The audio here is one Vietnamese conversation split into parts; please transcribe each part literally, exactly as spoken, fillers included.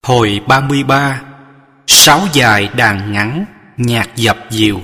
Hồi ba mươi ba. Sáo dài đàn ngắn, nhạc dập dìu.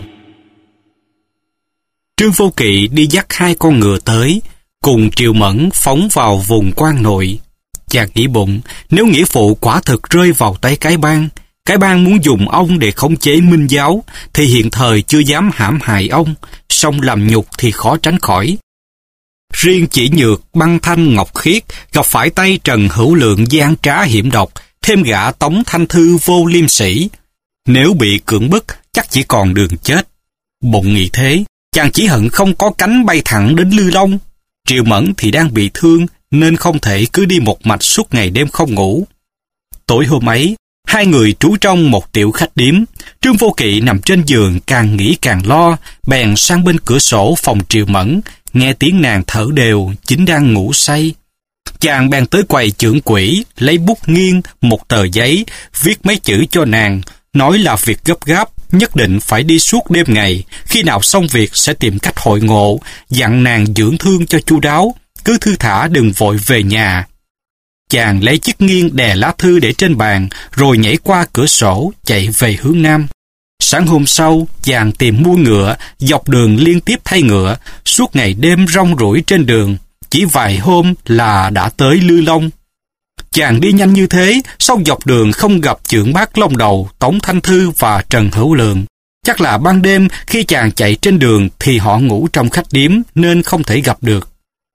Trương Vô Kỵ đi dắt hai con ngựa tới, cùng Triệu Mẫn phóng vào vùng quan nội. Chàng nghĩ bụng, nếu nghĩa phụ quả thực rơi vào tay cái bang, cái bang muốn dùng ông để khống chế Minh giáo, thì hiện thời chưa dám hãm hại ông, song làm nhục thì khó tránh khỏi. Riêng Chỉ Nhược, Băng Thanh, Ngọc Khiết gặp phải tay Trần Hữu Lượng gian trá hiểm độc, thêm gã Tống Thanh Thư vô liêm sỉ. Nếu bị cưỡng bức, chắc chỉ còn đường chết. Bụng nghĩ thế, chàng chỉ hận không có cánh bay thẳng đến Lư Long. Triệu Mẫn thì đang bị thương, nên không thể cứ đi một mạch suốt ngày đêm không ngủ. Tối hôm ấy, hai người trú trong một tiểu khách điếm. Trương Vô Kỵ nằm trên giường càng nghĩ càng lo, bèn sang bên cửa sổ phòng Triệu Mẫn, nghe tiếng nàng thở đều, chính đang ngủ say. Chàng bèn tới quầy chưởng quỹ, lấy bút nghiêng một tờ giấy, viết mấy chữ cho nàng, nói là việc gấp gáp, nhất định phải đi suốt đêm ngày, khi nào xong việc sẽ tìm cách hội ngộ, dặn nàng dưỡng thương cho chu đáo, cứ thư thả đừng vội về nhà. Chàng lấy chiếc nghiêng đè lá thư để trên bàn, rồi nhảy qua cửa sổ, chạy về hướng nam. Sáng hôm sau, chàng tìm mua ngựa, dọc đường liên tiếp thay ngựa, suốt ngày đêm rong ruổi trên đường, chỉ vài hôm là đã tới Lư Long. Chàng đi nhanh như thế, sau dọc đường không gặp Chưởng Bác Long Đầu, Tống Thanh Thư và Trần Hữu Lượng. Chắc là ban đêm khi chàng chạy trên đường thì họ ngủ trong khách điếm nên không thể gặp được.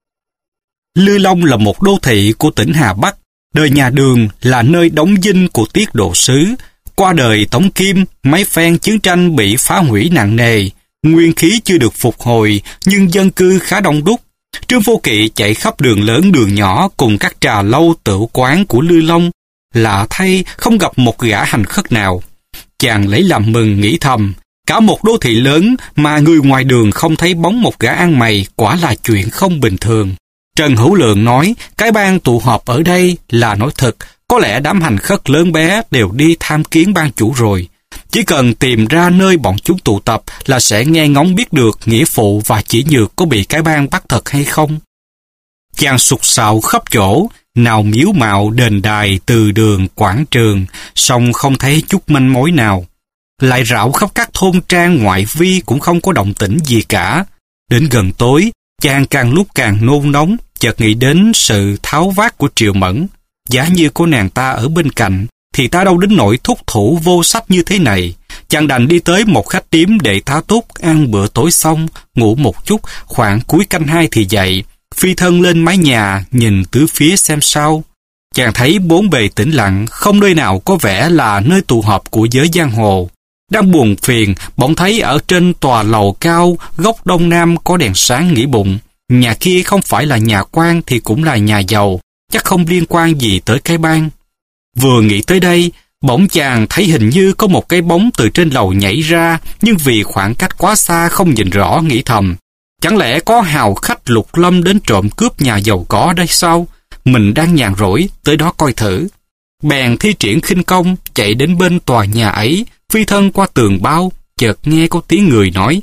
Lư Long là một đô thị của tỉnh Hà Bắc. Đời nhà Đường là nơi đóng dinh của Tiết Độ Sứ. Qua đời Tống Kim, mấy phen chiến tranh bị phá hủy nặng nề. Nguyên khí chưa được phục hồi, nhưng dân cư khá đông đúc. Trương Vô Kỵ chạy khắp đường lớn đường nhỏ cùng các trà lâu tửu quán của Lư Long. Lạ thay không gặp một gã hành khất nào. Chàng lấy làm mừng nghĩ thầm, cả một đô thị lớn mà người ngoài đường không thấy bóng một gã ăn mày, quả là chuyện không bình thường. Trần Hữu Lượng nói, cái bang tụ họp ở đây là nói thật, có lẽ đám hành khất lớn bé đều đi tham kiến ban chủ rồi. Chỉ cần tìm ra nơi bọn chúng tụ tập là sẽ nghe ngóng biết được nghĩa phụ và Chỉ Nhược có bị cái bang bắt thật hay không. Chàng sục sạo khắp chỗ, nào miếu mạo đền đài từ đường quảng trường, song không thấy chút manh mối nào. Lại rảo khắp các thôn trang ngoại vi cũng không có động tĩnh gì cả. Đến gần tối, chàng càng lúc càng nôn nóng, chợt nghĩ đến sự tháo vát của Triệu Mẫn. Giả như có nàng ta ở bên cạnh, thì ta đâu đến nỗi thúc thủ vô sách như thế này. Chàng đành đi tới một khách điếm để tá túc, ăn bữa tối xong, ngủ một chút, khoảng cuối canh hai thì dậy, phi thân lên mái nhà, nhìn tứ phía xem sao. Chàng thấy bốn bề tĩnh lặng, không nơi nào có vẻ là nơi tụ họp của giới giang hồ. Đang buồn phiền, bỗng thấy ở trên tòa lầu cao, góc đông nam có đèn sáng, nghĩ bụng. Nhà kia không phải là nhà quan thì cũng là nhà giàu, chắc không liên quan gì tới cái bang. Vừa nghĩ tới đây, bỗng chàng thấy hình như có một cái bóng từ trên lầu nhảy ra, nhưng vì khoảng cách quá xa không nhìn rõ, nghĩ thầm. Chẳng lẽ có hào khách lục lâm đến trộm cướp nhà giàu có đây sao? Mình đang nhàn rỗi, tới đó coi thử. Bèn thi triển khinh công, chạy đến bên tòa nhà ấy, phi thân qua tường bao, chợt nghe có tiếng người nói.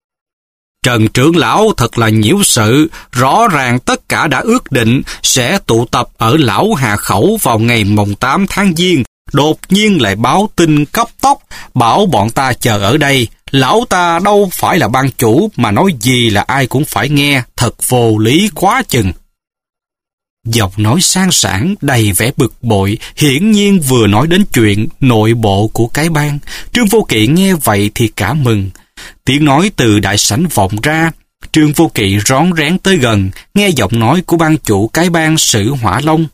Trần trưởng lão thật là nhiễu sự, rõ ràng tất cả đã ước định sẽ tụ tập ở Lão Hà Khẩu vào ngày mồng tám tháng Giêng, đột nhiên lại báo tin cấp tốc, bảo bọn ta chờ ở đây. Lão ta đâu phải là ban chủ mà nói gì là ai cũng phải nghe, thật vô lý quá chừng. Giọng nói sang sảng đầy vẻ bực bội, hiển nhiên vừa nói đến chuyện nội bộ của cái bang. Trương Vô Kỵ nghe vậy thì cả mừng. Tiếng nói từ đại sảnh vọng ra. Trương Vô Kỵ rón rén tới gần, nghe giọng nói của ban chủ cái bang Sử Hỏa Long.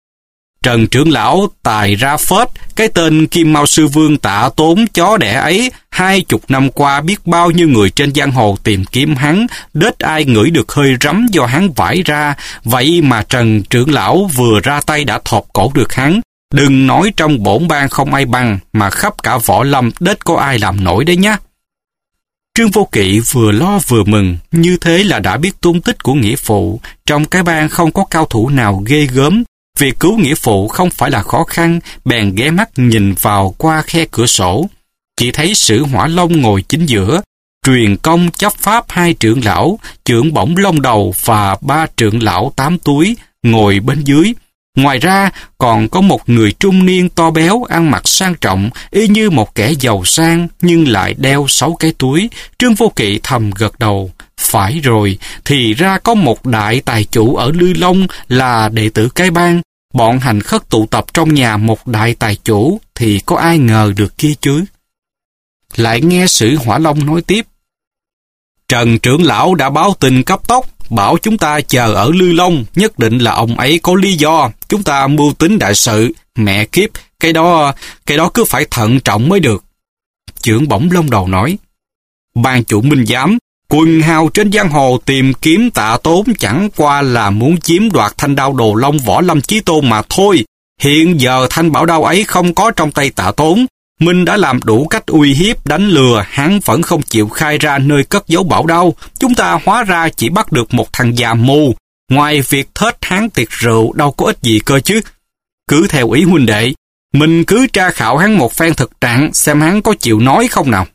Trần trưởng lão tài ra phết, cái tên Kim Mao Sư Vương Tạ Tốn chó đẻ ấy, hai chục năm qua biết bao nhiêu người trên giang hồ tìm kiếm hắn, đết ai ngửi được hơi rắm do hắn vải ra, vậy mà Trần trưởng lão vừa ra tay đã thọt cổ được hắn. Đừng nói trong bổn bang không ai bằng, mà khắp cả võ lâm đết có ai làm nổi đấy nhá. Trương Vô Kỵ vừa lo vừa mừng, như thế là đã biết tung tích của nghĩa phụ. Trong cái bang không có cao thủ nào ghê gớm, việc cứu nghĩa phụ không phải là khó khăn, bèn ghé mắt nhìn vào qua khe cửa sổ. Chỉ thấy Sử Hỏa Long ngồi chính giữa, truyền công chấp pháp hai trưởng lão, trưởng bổng Long Đầu và ba trưởng lão tám túi ngồi bên dưới. Ngoài ra, còn có một người trung niên to béo, ăn mặc sang trọng, y như một kẻ giàu sang, nhưng lại đeo sáu cái túi. Trương Vô Kỵ thầm gật đầu. Phải rồi, thì ra có một đại tài chủ ở Lư Long là đệ tử cái bang. Bọn hành khất tụ tập trong nhà một đại tài chủ, thì có ai ngờ được kia chứ. Lại nghe Sử Hỏa Long nói tiếp. Trần trưởng lão đã báo tin cấp tốc, bảo chúng ta chờ ở Lư Long, nhất định là ông ấy có lý do, chúng ta mưu tính đại sự. Mẹ kiếp, cái đó, cái đó cứ phải thận trọng mới được. Trưởng Bổng Long Đầu nói. Ban chủ minh giám, quần hào trên giang hồ tìm kiếm Tạ Tốn chẳng qua là muốn chiếm đoạt thanh đao Đồ Long Võ Lâm Chí Tôn mà thôi. Hiện giờ thanh bảo đao ấy không có trong tay Tạ Tốn. Minh đã làm đủ cách uy hiếp, đánh lừa, hắn vẫn không chịu khai ra nơi cất giấu bảo đao. Chúng ta hóa ra chỉ bắt được một thằng già mù. Ngoài việc thết hắn tiệc rượu đâu có ích gì cơ chứ. Cứ theo ý huynh đệ, mình cứ tra khảo hắn một phen thực trạng, xem hắn có chịu nói không nào.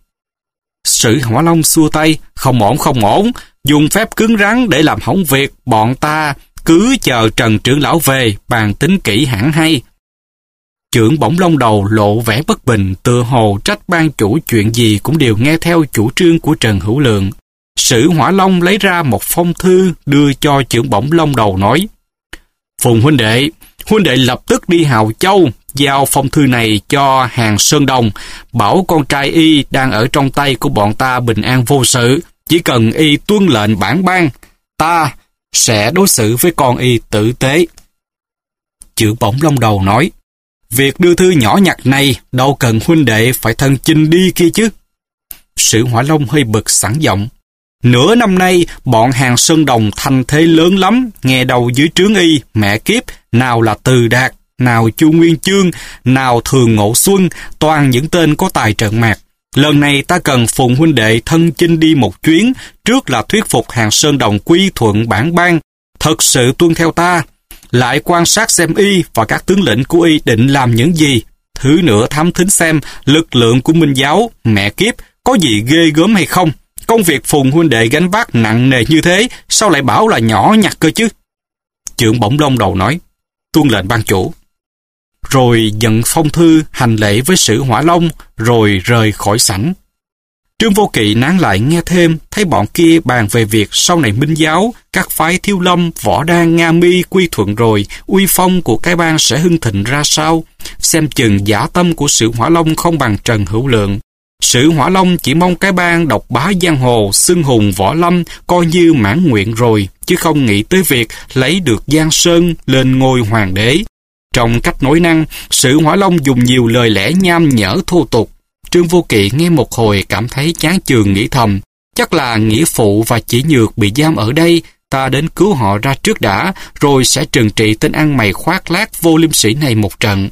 Sử Hỏa Long xua tay, không ổn không ổn, dùng phép cứng rắn để làm hỏng việc, bọn ta cứ chờ Trần trưởng lão về, bàn tính kỹ hẳn hay. Trưởng Bổng Long Đầu lộ vẻ bất bình, tựa hồ trách ban chủ chuyện gì cũng đều nghe theo chủ trương của Trần Hữu Lượng. Sử Hỏa Long lấy ra một phong thư đưa cho trưởng Bổng Long Đầu nói. Phùng huynh đệ, huynh đệ lập tức đi Hào Châu, giao phong thư này cho Hàng Sơn Đồng, bảo con trai y đang ở trong tay của bọn ta bình an vô sự, chỉ cần y tuân lệnh bản ban, ta sẽ đối xử với con y tử tế. Trưởng Bổng Long Đầu nói. Việc đưa thư nhỏ nhặt này đâu cần huynh đệ phải thân chinh đi kia chứ. Sử Hỏa Long hơi bực sẵn giọng. Nửa năm nay, bọn Hàng Sơn Đồng thành thế lớn lắm, nghe đầu dưới trướng y, mẹ kiếp, nào là Từ Đạt, nào Chu Nguyên Chương, nào Thường Ngộ Xuân, toàn những tên có tài trận mạc. Lần này ta cần Phùng huynh đệ thân chinh đi một chuyến, trước là thuyết phục Hàng Sơn Đồng quy thuận bản ban, thật sự tuân theo ta. Lại quan sát xem y và các tướng lĩnh của y định làm những gì. Thứ nữa thám thính xem lực lượng của Minh giáo, mẹ kiếp, có gì ghê gớm hay không. Công việc Phùng huynh đệ gánh vác nặng nề như thế, sao lại bảo là nhỏ nhặt cơ chứ? Trưởng Bổng Long Đầu nói, tuân lệnh ban chủ. Rồi nhận phong thư hành lễ với Sử Hỏa Long, rồi rời khỏi sảnh. Trương Vô Kỵ nán lại nghe thêm, thấy bọn kia bàn về việc sau này Minh giáo, các phái Thiếu Lâm, Võ Đan, Nga Mi quy thuận rồi, uy phong của cái bang sẽ hưng thịnh ra sao? Xem chừng dã tâm của Sử Hỏa Long không bằng Trần Hữu Lượng. Sử Hỏa Long chỉ mong cái bang độc bá giang hồ, xưng hùng võ lâm, coi như mãn nguyện rồi, chứ không nghĩ tới việc lấy được Giang Sơn lên ngôi hoàng đế. Trong cách nói năng, Sử Hỏa Long dùng nhiều lời lẽ nham nhở thô tục. Trương Vô Kỵ nghe một hồi cảm thấy chán chường, nghĩ thầm, chắc là Nghĩa Phụ và Chỉ Nhược bị giam ở đây, ta đến cứu họ ra trước đã, rồi sẽ trừng trị tên ăn mày khoác lác vô liêm sĩ này một trận.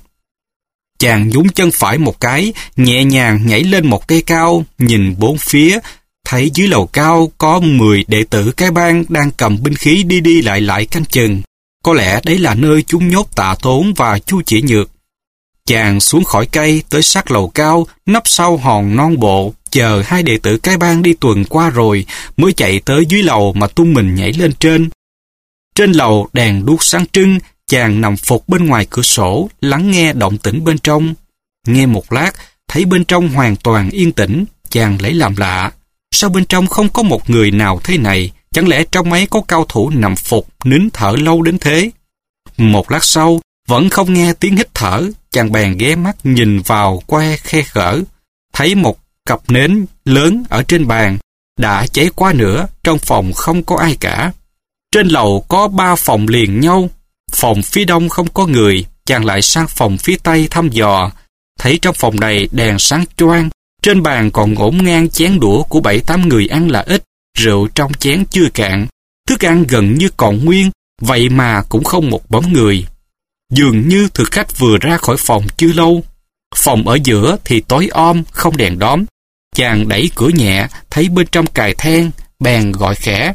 Chàng nhún chân phải một cái, nhẹ nhàng nhảy lên một cây cao, nhìn bốn phía, thấy dưới lầu cao có mười đệ tử cái bang đang cầm binh khí đi đi lại lại canh chừng. Có lẽ đấy là nơi chúng nhốt Tạ Tốn và Chu Chỉ Nhược. Chàng xuống khỏi cây tới sát lầu cao, nấp sau hòn non bộ, chờ hai đệ tử cái bang đi tuần qua rồi, mới chạy tới dưới lầu mà tung mình nhảy lên trên. Trên lầu đèn đuốc sáng trưng, chàng nằm phục bên ngoài cửa sổ, lắng nghe động tĩnh bên trong. Nghe một lát, thấy bên trong hoàn toàn yên tĩnh, chàng lấy làm lạ. Sao bên trong không có một người nào thế này? Chẳng lẽ trong ấy có cao thủ nằm phục, nín thở lâu đến thế? Một lát sau, vẫn không nghe tiếng hít thở, chàng bèn ghé mắt nhìn vào que khe khở. Thấy một cặp nến lớn ở trên bàn, đã cháy quá nữa, trong phòng không có ai cả. Trên lầu có ba phòng liền nhau. Phòng phía đông không có người, chàng lại sang phòng phía tây thăm dò. Thấy trong phòng này đèn sáng choang, trên bàn còn ngổn ngang chén đũa của bảy tám người ăn là ít, rượu trong chén chưa cạn, thức ăn gần như còn nguyên, vậy mà cũng không một bóng người. Dường như thực khách vừa ra khỏi phòng chưa lâu. Phòng ở giữa thì tối om, không đèn đóm. Chàng đẩy cửa nhẹ, thấy bên trong cài then, bèn gọi khẽ.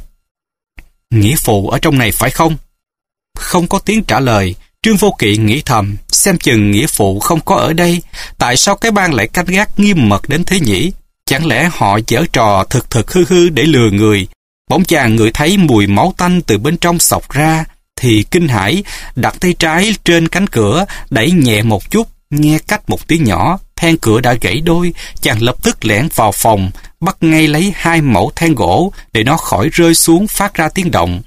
Nghĩa phụ ở trong này phải không? Không có tiếng trả lời. Trương Vô Kỵ nghĩ thầm, xem chừng Nghĩa phụ không có ở đây. Tại sao cái bang lại canh gác nghiêm mật đến thế nhỉ? Chẳng lẽ họ giở trò thực thực hư hư để lừa người? Bỗng chàng ngửi thấy mùi máu tanh từ bên trong xộc ra, thì kinh hãi, đặt tay trái trên cánh cửa, đẩy nhẹ một chút, nghe cách một tiếng nhỏ, then cửa đã gãy đôi. Chàng lập tức lẻn vào phòng, bắt ngay lấy hai mẩu then gỗ để nó khỏi rơi xuống phát ra tiếng động.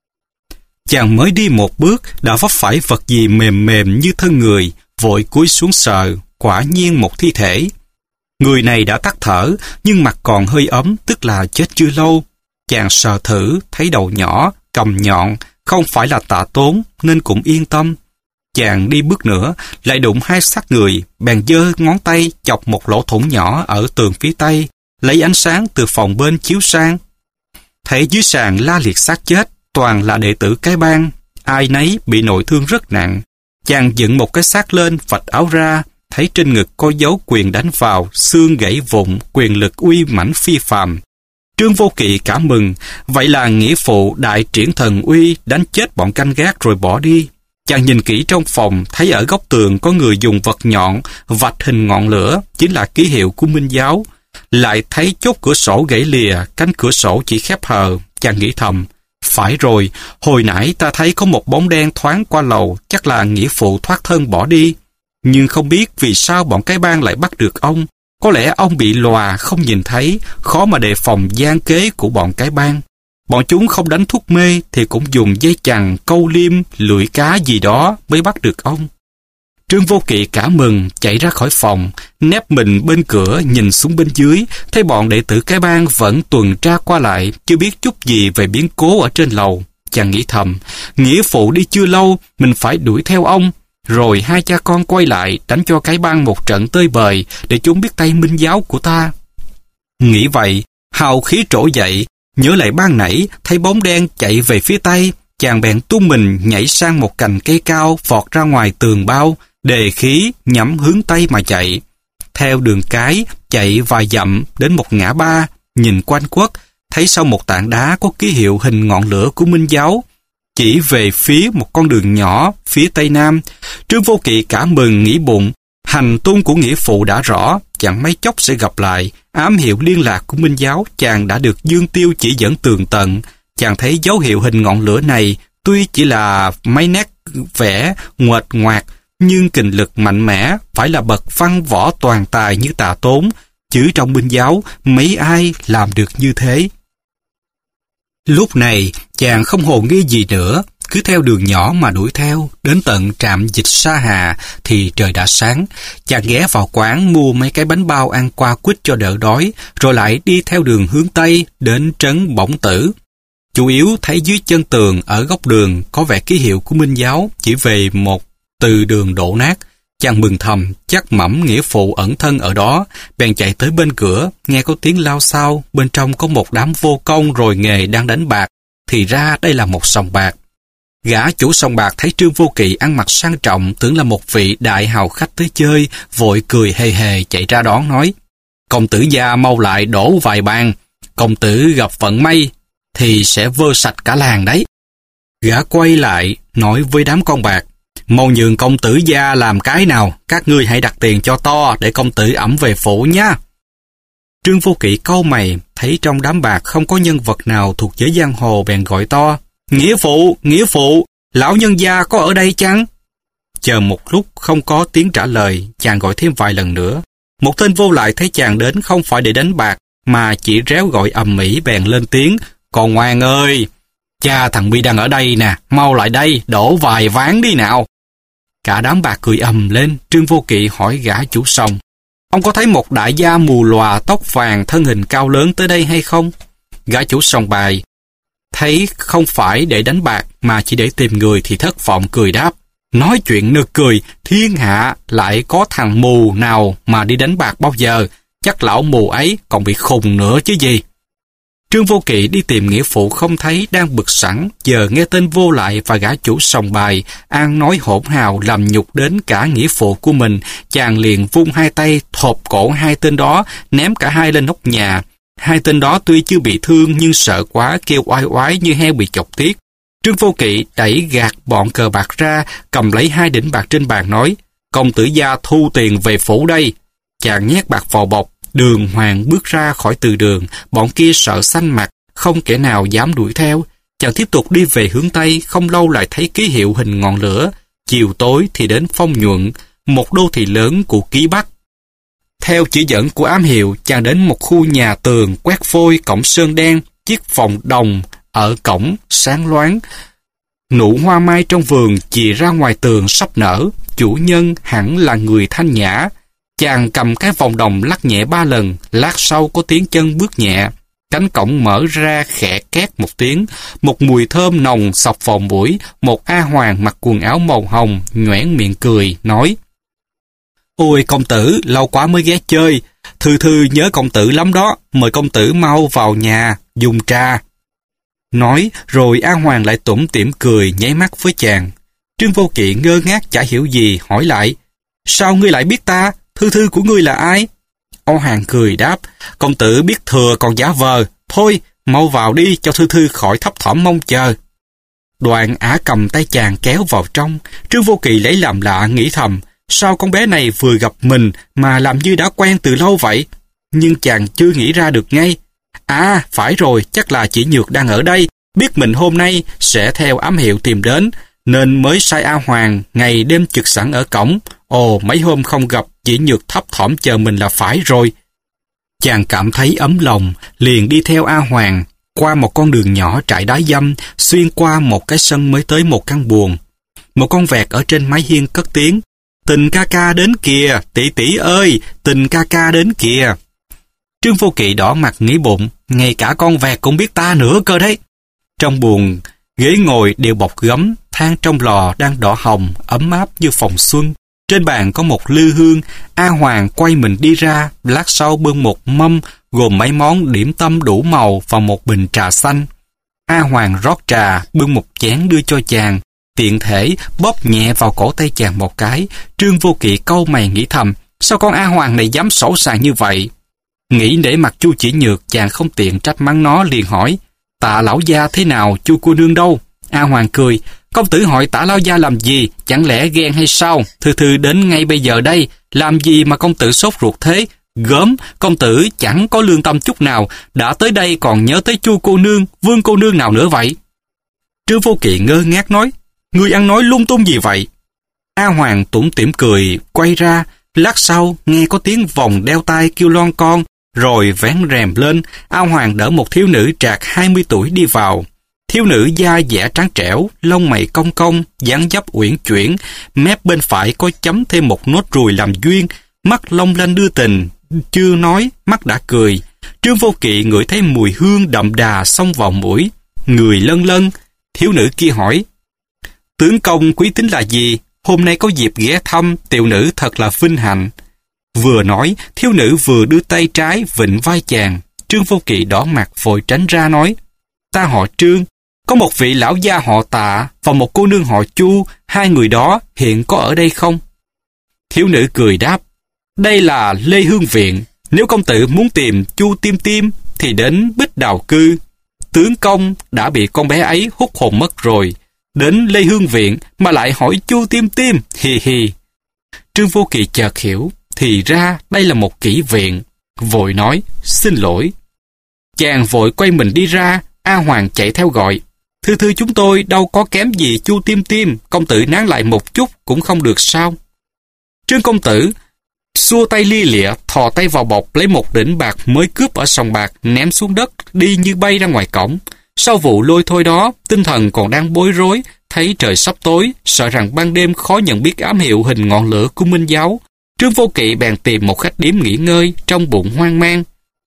Chàng mới đi một bước đã vấp phải vật gì mềm mềm như thân người, vội cúi xuống sờ, quả nhiên một thi thể. Người này đã tắt thở, nhưng mặt còn hơi ấm, tức là chết chưa lâu. Chàng sờ thử, thấy đầu nhỏ, cầm nhọn, không phải là Tạ Tốn, nên cũng yên tâm. Chàng đi bước nữa, lại đụng hai xác người, bèn giơ ngón tay chọc một lỗ thủng nhỏ ở tường phía tây, lấy ánh sáng từ phòng bên chiếu sang. Thấy dưới sàn la liệt xác chết, toàn là đệ tử cái bang, ai nấy bị nội thương rất nặng. Chàng dựng một cái xác lên, vạch áo ra, thấy trên ngực có dấu quyền đánh vào, xương gãy vụn, quyền lực uy mãnh phi phàm. Trương Vô Kỵ cảm mừng, vậy là nghĩa phụ đại triển thần uy, đánh chết bọn canh gác rồi bỏ đi. Chàng nhìn kỹ trong phòng, thấy ở góc tường có người dùng vật nhọn, vạch hình ngọn lửa, chính là ký hiệu của Minh giáo. Lại thấy chốt cửa sổ gãy lìa, cánh cửa sổ chỉ khép hờ. Chàng nghĩ thầm, phải rồi, hồi nãy ta thấy có một bóng đen thoáng qua lầu, chắc là nghĩa phụ thoát thân bỏ đi. Nhưng không biết vì sao bọn cái bang lại bắt được ông. Có lẽ ông bị lòa không nhìn thấy, khó mà đề phòng gian kế của bọn cái bang. Bọn chúng không đánh thuốc mê thì cũng dùng dây chằng, câu liêm, lưỡi cá gì đó mới bắt được ông. Trương Vô Kỵ cả mừng, chạy ra khỏi phòng, nép mình bên cửa nhìn xuống bên dưới, thấy bọn đệ tử cái bang vẫn tuần tra qua lại, chưa biết chút gì về biến cố ở trên lầu. Chàng nghĩ thầm, nghĩa phụ đi chưa lâu, mình phải đuổi theo ông. Rồi hai cha con quay lại đánh cho cái bang một trận tơi bời để chúng biết tay Minh giáo của ta. Nghĩ vậy, hào khí trỗi dậy, nhớ lại ban nãy thấy bóng đen chạy về phía tây, chàng bèn tung mình nhảy sang một cành cây cao vọt ra ngoài tường bao, đề khí nhắm hướng tây mà chạy. Theo đường cái chạy vài dặm đến một ngã ba, nhìn quanh quất, thấy sau một tảng đá có ký hiệu hình ngọn lửa của Minh giáo, chỉ về phía một con đường nhỏ phía tây nam. Trương Vô Kỵ cả mừng nghĩ bụng, hành tung của nghĩa phụ đã rõ, chẳng mấy chốc sẽ gặp lại. Ám hiệu liên lạc của Minh giáo chàng đã được Dương Tiêu chỉ dẫn tường tận. Chàng thấy dấu hiệu hình ngọn lửa này tuy chỉ là mấy nét vẽ nguệch ngoạc, nhưng kình lực mạnh mẽ, phải là bậc văn võ toàn tài như Tạ Tốn, chứ trong Minh giáo mấy ai làm được như thế. Lúc này chàng không hồ nghi gì nữa, cứ theo đường nhỏ mà đuổi theo, đến tận trạm dịch Sa Hà thì trời đã sáng. Chàng ghé vào quán mua mấy cái bánh bao ăn qua quýt cho đỡ đói, rồi lại đi theo đường hướng Tây đến trấn Bổng Tử. Chủ yếu thấy dưới chân tường ở góc đường có vẻ ký hiệu của Minh giáo, chỉ về một từ đường đổ nát. Chàng mừng thầm, chắc mẩm nghĩa phụ ẩn thân ở đó, bèn chạy tới bên cửa, nghe có tiếng lao xao, bên trong có một đám vô công rồi nghề đang đánh bạc, thì ra đây là một sòng bạc. Gã chủ sòng bạc thấy Trương Vô Kỵ ăn mặc sang trọng, tưởng là một vị đại hào khách tới chơi, vội cười hề hề chạy ra đón nói, công tử gia mau lại đổ vài bàn, công tử gặp vận may, thì sẽ vơ sạch cả làng đấy. Gã quay lại, nói với đám con bạc, mau nhường công tử gia làm cái nào, các ngươi hãy đặt tiền cho to để công tử ẵm về phủ nhá. Trương Vô Kỵ cau mày, thấy trong đám bạc không có nhân vật nào thuộc giới giang hồ, bèn gọi to, nghĩa phụ, nghĩa phụ, lão nhân gia có ở đây chăng? Chờ một lúc không có tiếng trả lời, chàng gọi thêm vài lần nữa. Một tên vô lại thấy chàng đến không phải để đánh bạc, mà chỉ réo gọi ầm ĩ, bèn lên tiếng, con ngoan ơi, cha thằng Bi đang ở đây nè, mau lại đây, đổ vài ván đi nào. Cả đám bạc cười ầm lên. Trương Vô Kỵ hỏi gã chủ sòng, ông có thấy một đại gia mù lòa tóc vàng thân hình cao lớn tới đây hay không? Gã chủ sòng bài thấy không phải để đánh bạc mà chỉ để tìm người thì thất vọng cười đáp, nói chuyện nực cười, thiên hạ lại có thằng mù nào mà đi đánh bạc bao giờ, chắc lão mù ấy còn bị khùng nữa chứ gì. Trương Vô Kỵ đi tìm nghĩa phụ không thấy, đang bực sẵn, giờ nghe tên vô lại và gã chủ sòng bài ăn nói hỗn hào làm nhục đến cả nghĩa phụ của mình, chàng liền vung hai tay thộp cổ hai tên đó, ném cả hai lên nóc nhà. Hai tên đó tuy chưa bị thương nhưng sợ quá kêu oai oái như heo bị chọc tiết. Trương Vô Kỵ đẩy gạt bọn cờ bạc ra, cầm lấy hai đỉnh bạc trên bàn nói, công tử gia thu tiền về phủ đây. Chàng nhét bạc vào bọc, đường hoàng bước ra khỏi từ đường, bọn kia sợ xanh mặt, không kẻ nào dám đuổi theo. chàng tiếp tục đi về hướng Tây, không lâu lại thấy ký hiệu hình ngọn lửa. Chiều tối thì đến Phong Nhuận, một đô thị lớn của ký Bắc. Theo chỉ dẫn của ám hiệu, chàng đến một khu nhà tường quét phôi, cổng sơn đen, chiếc phòng đồng ở cổng sáng loáng. Nụ hoa mai trong vườn chì ra ngoài tường sắp nở, chủ nhân hẳn là người thanh nhã. Chàng cầm cái vòng đồng lắc nhẹ ba lần, lát sau có tiếng chân bước nhẹ. Cánh cổng mở ra khẽ két một tiếng, một mùi thơm nồng xộc vào mũi. Một A Hoàng mặc quần áo màu hồng, nhoẻn miệng cười, nói: Ôi công tử, lâu quá mới ghé chơi. Thư Thư nhớ công tử lắm đó, mời công tử mau vào nhà, dùng trà. Nói rồi A Hoàng lại tủm tỉm cười, nháy mắt với chàng. Trương Vô Kỵ ngơ ngác chả hiểu gì, hỏi lại: Sao ngươi lại biết ta? Thư Thư của ngươi là ai? Âu Hàng cười đáp: Công tử biết thừa còn giả vờ. Thôi, mau vào đi cho Thư Thư khỏi thấp thỏm mong chờ. Đoạn ả cầm tay chàng kéo vào trong. Trương Vô Kỵ lấy làm lạ, nghĩ thầm: Sao con bé này vừa gặp mình mà làm như đã quen từ lâu vậy? Nhưng chàng chưa nghĩ ra được ngay. À, phải rồi, chắc là chị Nhược đang ở đây, biết mình hôm nay sẽ theo ám hiệu tìm đến, nên mới sai A Hoàng ngày đêm trực sẵn ở cổng. Ồ, mấy hôm không gặp, chị Nhược thấp thỏm chờ mình là phải rồi. Chàng cảm thấy ấm lòng, liền đi theo A Hoàng, qua một con đường nhỏ trải đá dăm, xuyên qua một cái sân mới tới một căn buồng. Một con vẹt ở trên mái hiên cất tiếng: Tình ca ca đến kìa, tỷ tỷ ơi, tình ca ca đến kìa. Trương Vô Kỵ đỏ mặt nghĩ bụng, ngay cả con vẹt cũng biết ta nữa cơ đấy. Trong buồng, ghế ngồi đều bọc gấm, than trong lò đang đỏ hồng, ấm áp như phòng xuân. Trên bàn có một lư hương. A Hoàng quay mình đi ra, lát sau bưng một mâm gồm mấy món điểm tâm đủ màu và một bình trà xanh. A Hoàng rót trà, bưng một chén đưa cho chàng, tiện thể bóp nhẹ vào cổ tay chàng một cái. Trương Vô Kỵ cau mày nghĩ thầm: Sao con A Hoàng này dám sổ sàng như vậy? Nghĩ để mặt Chu Chỉ Nhược, chàng không tiện trách mắng nó, liền hỏi: Tạ lão gia thế nào, Chu cô nương đâu? A Hoàng cười: Công tử hỏi Tạ lão gia làm gì, chẳng lẽ ghen hay sao? Thư Thư đến ngay bây giờ đây, làm gì mà công tử sốt ruột thế? Gớm, công tử chẳng có lương tâm chút nào, đã tới đây còn nhớ tới Chu cô nương, Vương cô nương nào nữa vậy? Trương Vô Kỵ ngơ ngác nói: Ngươi ăn nói lung tung gì vậy? A Hoàng tủm tỉm cười, quay ra, lát sau nghe có tiếng vòng đeo tai kêu lon con, rồi vén rèm lên. A Hoàng đỡ một thiếu nữ trạc hai mươi tuổi đi vào. Thiếu nữ da dẻ trắng trẻo, lông mày cong cong, dáng dấp uyển chuyển, mép bên phải có chấm thêm một nốt ruồi làm duyên, mắt long lanh đưa tình, chưa nói mắt đã cười. Trương Vô Kỵ ngửi thấy mùi hương đậm đà xông vào mũi, người lân lân. Thiếu nữ kia hỏi: Tướng công quý tính là gì? Hôm nay có dịp ghé thăm, tiểu nữ thật là vinh hạnh. Vừa nói, thiếu nữ vừa đưa tay trái vịn vai chàng. Trương Vô Kỵ đỏ mặt vội tránh ra nói: Ta họ Trương, có một vị lão gia họ Tạ và một cô nương họ Chu, hai người đó hiện có ở đây không? Thiếu nữ cười đáp: Đây là Lê Hương Viện, nếu công tử muốn tìm Chu Tim Tim thì đến Bích Đào Cư. Tướng công đã bị con bé ấy hút hồn mất rồi, đến Lê Hương Viện mà lại hỏi Chu Tim Tim, hì hì. Trương Vô Kỵ chợt hiểu, thì ra đây là một kỹ viện, vội nói: Xin lỗi. Chàng vội quay mình đi ra. A Hoàng chạy theo gọi: Thư Thư chúng tôi đâu có kém gì Chu Tim Tim, công tử nán lại một chút cũng không được sao? Trương công tử xua tay lia lịa, thò tay vào bọc lấy một đỉnh bạc mới cướp ở sòng bạc, ném xuống đất, đi như bay ra ngoài cổng. Sau vụ lôi thôi đó, tinh thần còn đang bối rối, thấy trời sắp tối, sợ rằng ban đêm khó nhận biết ám hiệu hình ngọn lửa của Minh Giáo. Trương Vô Kỵ bèn tìm một khách điếm nghỉ ngơi, trong bụng hoang mang.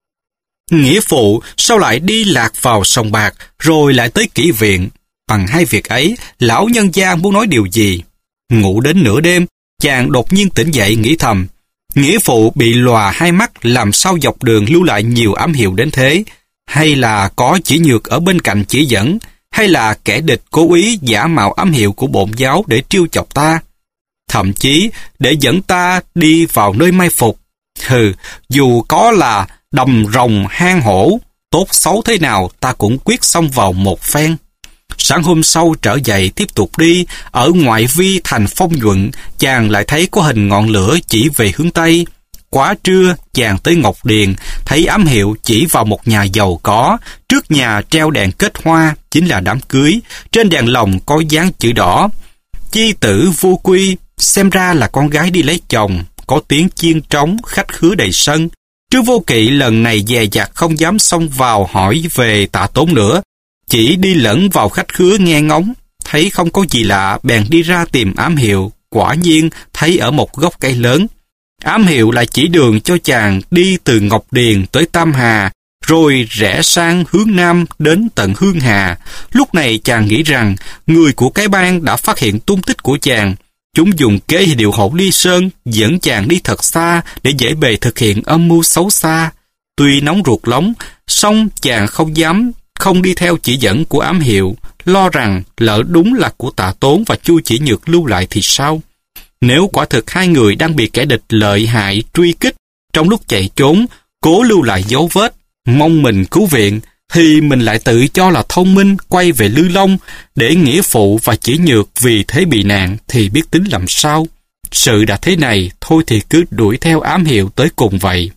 Nghĩa phụ sao lại đi lạc vào sòng bạc, rồi lại tới kỹ viện? Bằng hai việc ấy, lão nhân gia muốn nói điều gì? Ngủ đến nửa đêm, chàng đột nhiên tỉnh dậy nghĩ thầm: Nghĩa phụ bị lòa hai mắt, làm sao dọc đường lưu lại nhiều ám hiệu đến thế? Hay là có Chỉ Nhược ở bên cạnh chỉ dẫn? Hay là kẻ địch cố ý giả mạo ám hiệu của bổn giáo để trêu chọc ta? Thậm chí để dẫn ta đi vào nơi mai phục. Hừ, dù có là đầm rồng hang hổ, tốt xấu thế nào ta cũng quyết xông vào một phen. Sáng hôm sau trở dậy tiếp tục đi, ở ngoại vi thành Phong Nhuận, chàng lại thấy có hình ngọn lửa chỉ về hướng Tây. quá trưa, chàng tới Ngọc Điền, thấy ám hiệu chỉ vào một nhà giàu có. Trước nhà treo đèn kết hoa, chính là đám cưới. Trên đèn lồng có dán chữ đỏ: chi tử vô quy, xem ra là con gái đi lấy chồng. Có tiếng chiên trống, khách khứa đầy sân. Trương Vô Kỵ lần này dè dặt không dám xông vào hỏi về Tạ Tốn nữa, chỉ đi lẫn vào khách khứa nghe ngóng. Thấy không có gì lạ, bèn đi ra tìm ám hiệu. Quả nhiên thấy ở một gốc cây lớn. Ám hiệu lại chỉ đường cho chàng đi từ Ngọc Điền tới Tam Hà, rồi rẽ sang hướng Nam đến tận Hương Hà. Lúc này chàng nghĩ rằng người của cái bang đã phát hiện tung tích của chàng. Chúng dùng kế điều hộ Ly Sơn dẫn chàng đi thật xa để dễ bề thực hiện âm mưu xấu xa. Tuy nóng ruột lóng, song chàng không dám không đi theo chỉ dẫn của ám hiệu, lo rằng lỡ đúng là của Tạ Tốn và Chu Chỉ Nhược lưu lại thì sao? Nếu quả thực hai người đang bị kẻ địch lợi hại truy kích, trong lúc chạy trốn, cố lưu lại dấu vết, mong mình cứu viện, thì mình lại tự cho là thông minh quay về Lư Long để nghĩa phụ và Chỉ Nhược vì thế bị nạn thì biết tính làm sao. Sự đã thế này, thôi thì cứ đuổi theo ám hiệu tới cùng vậy.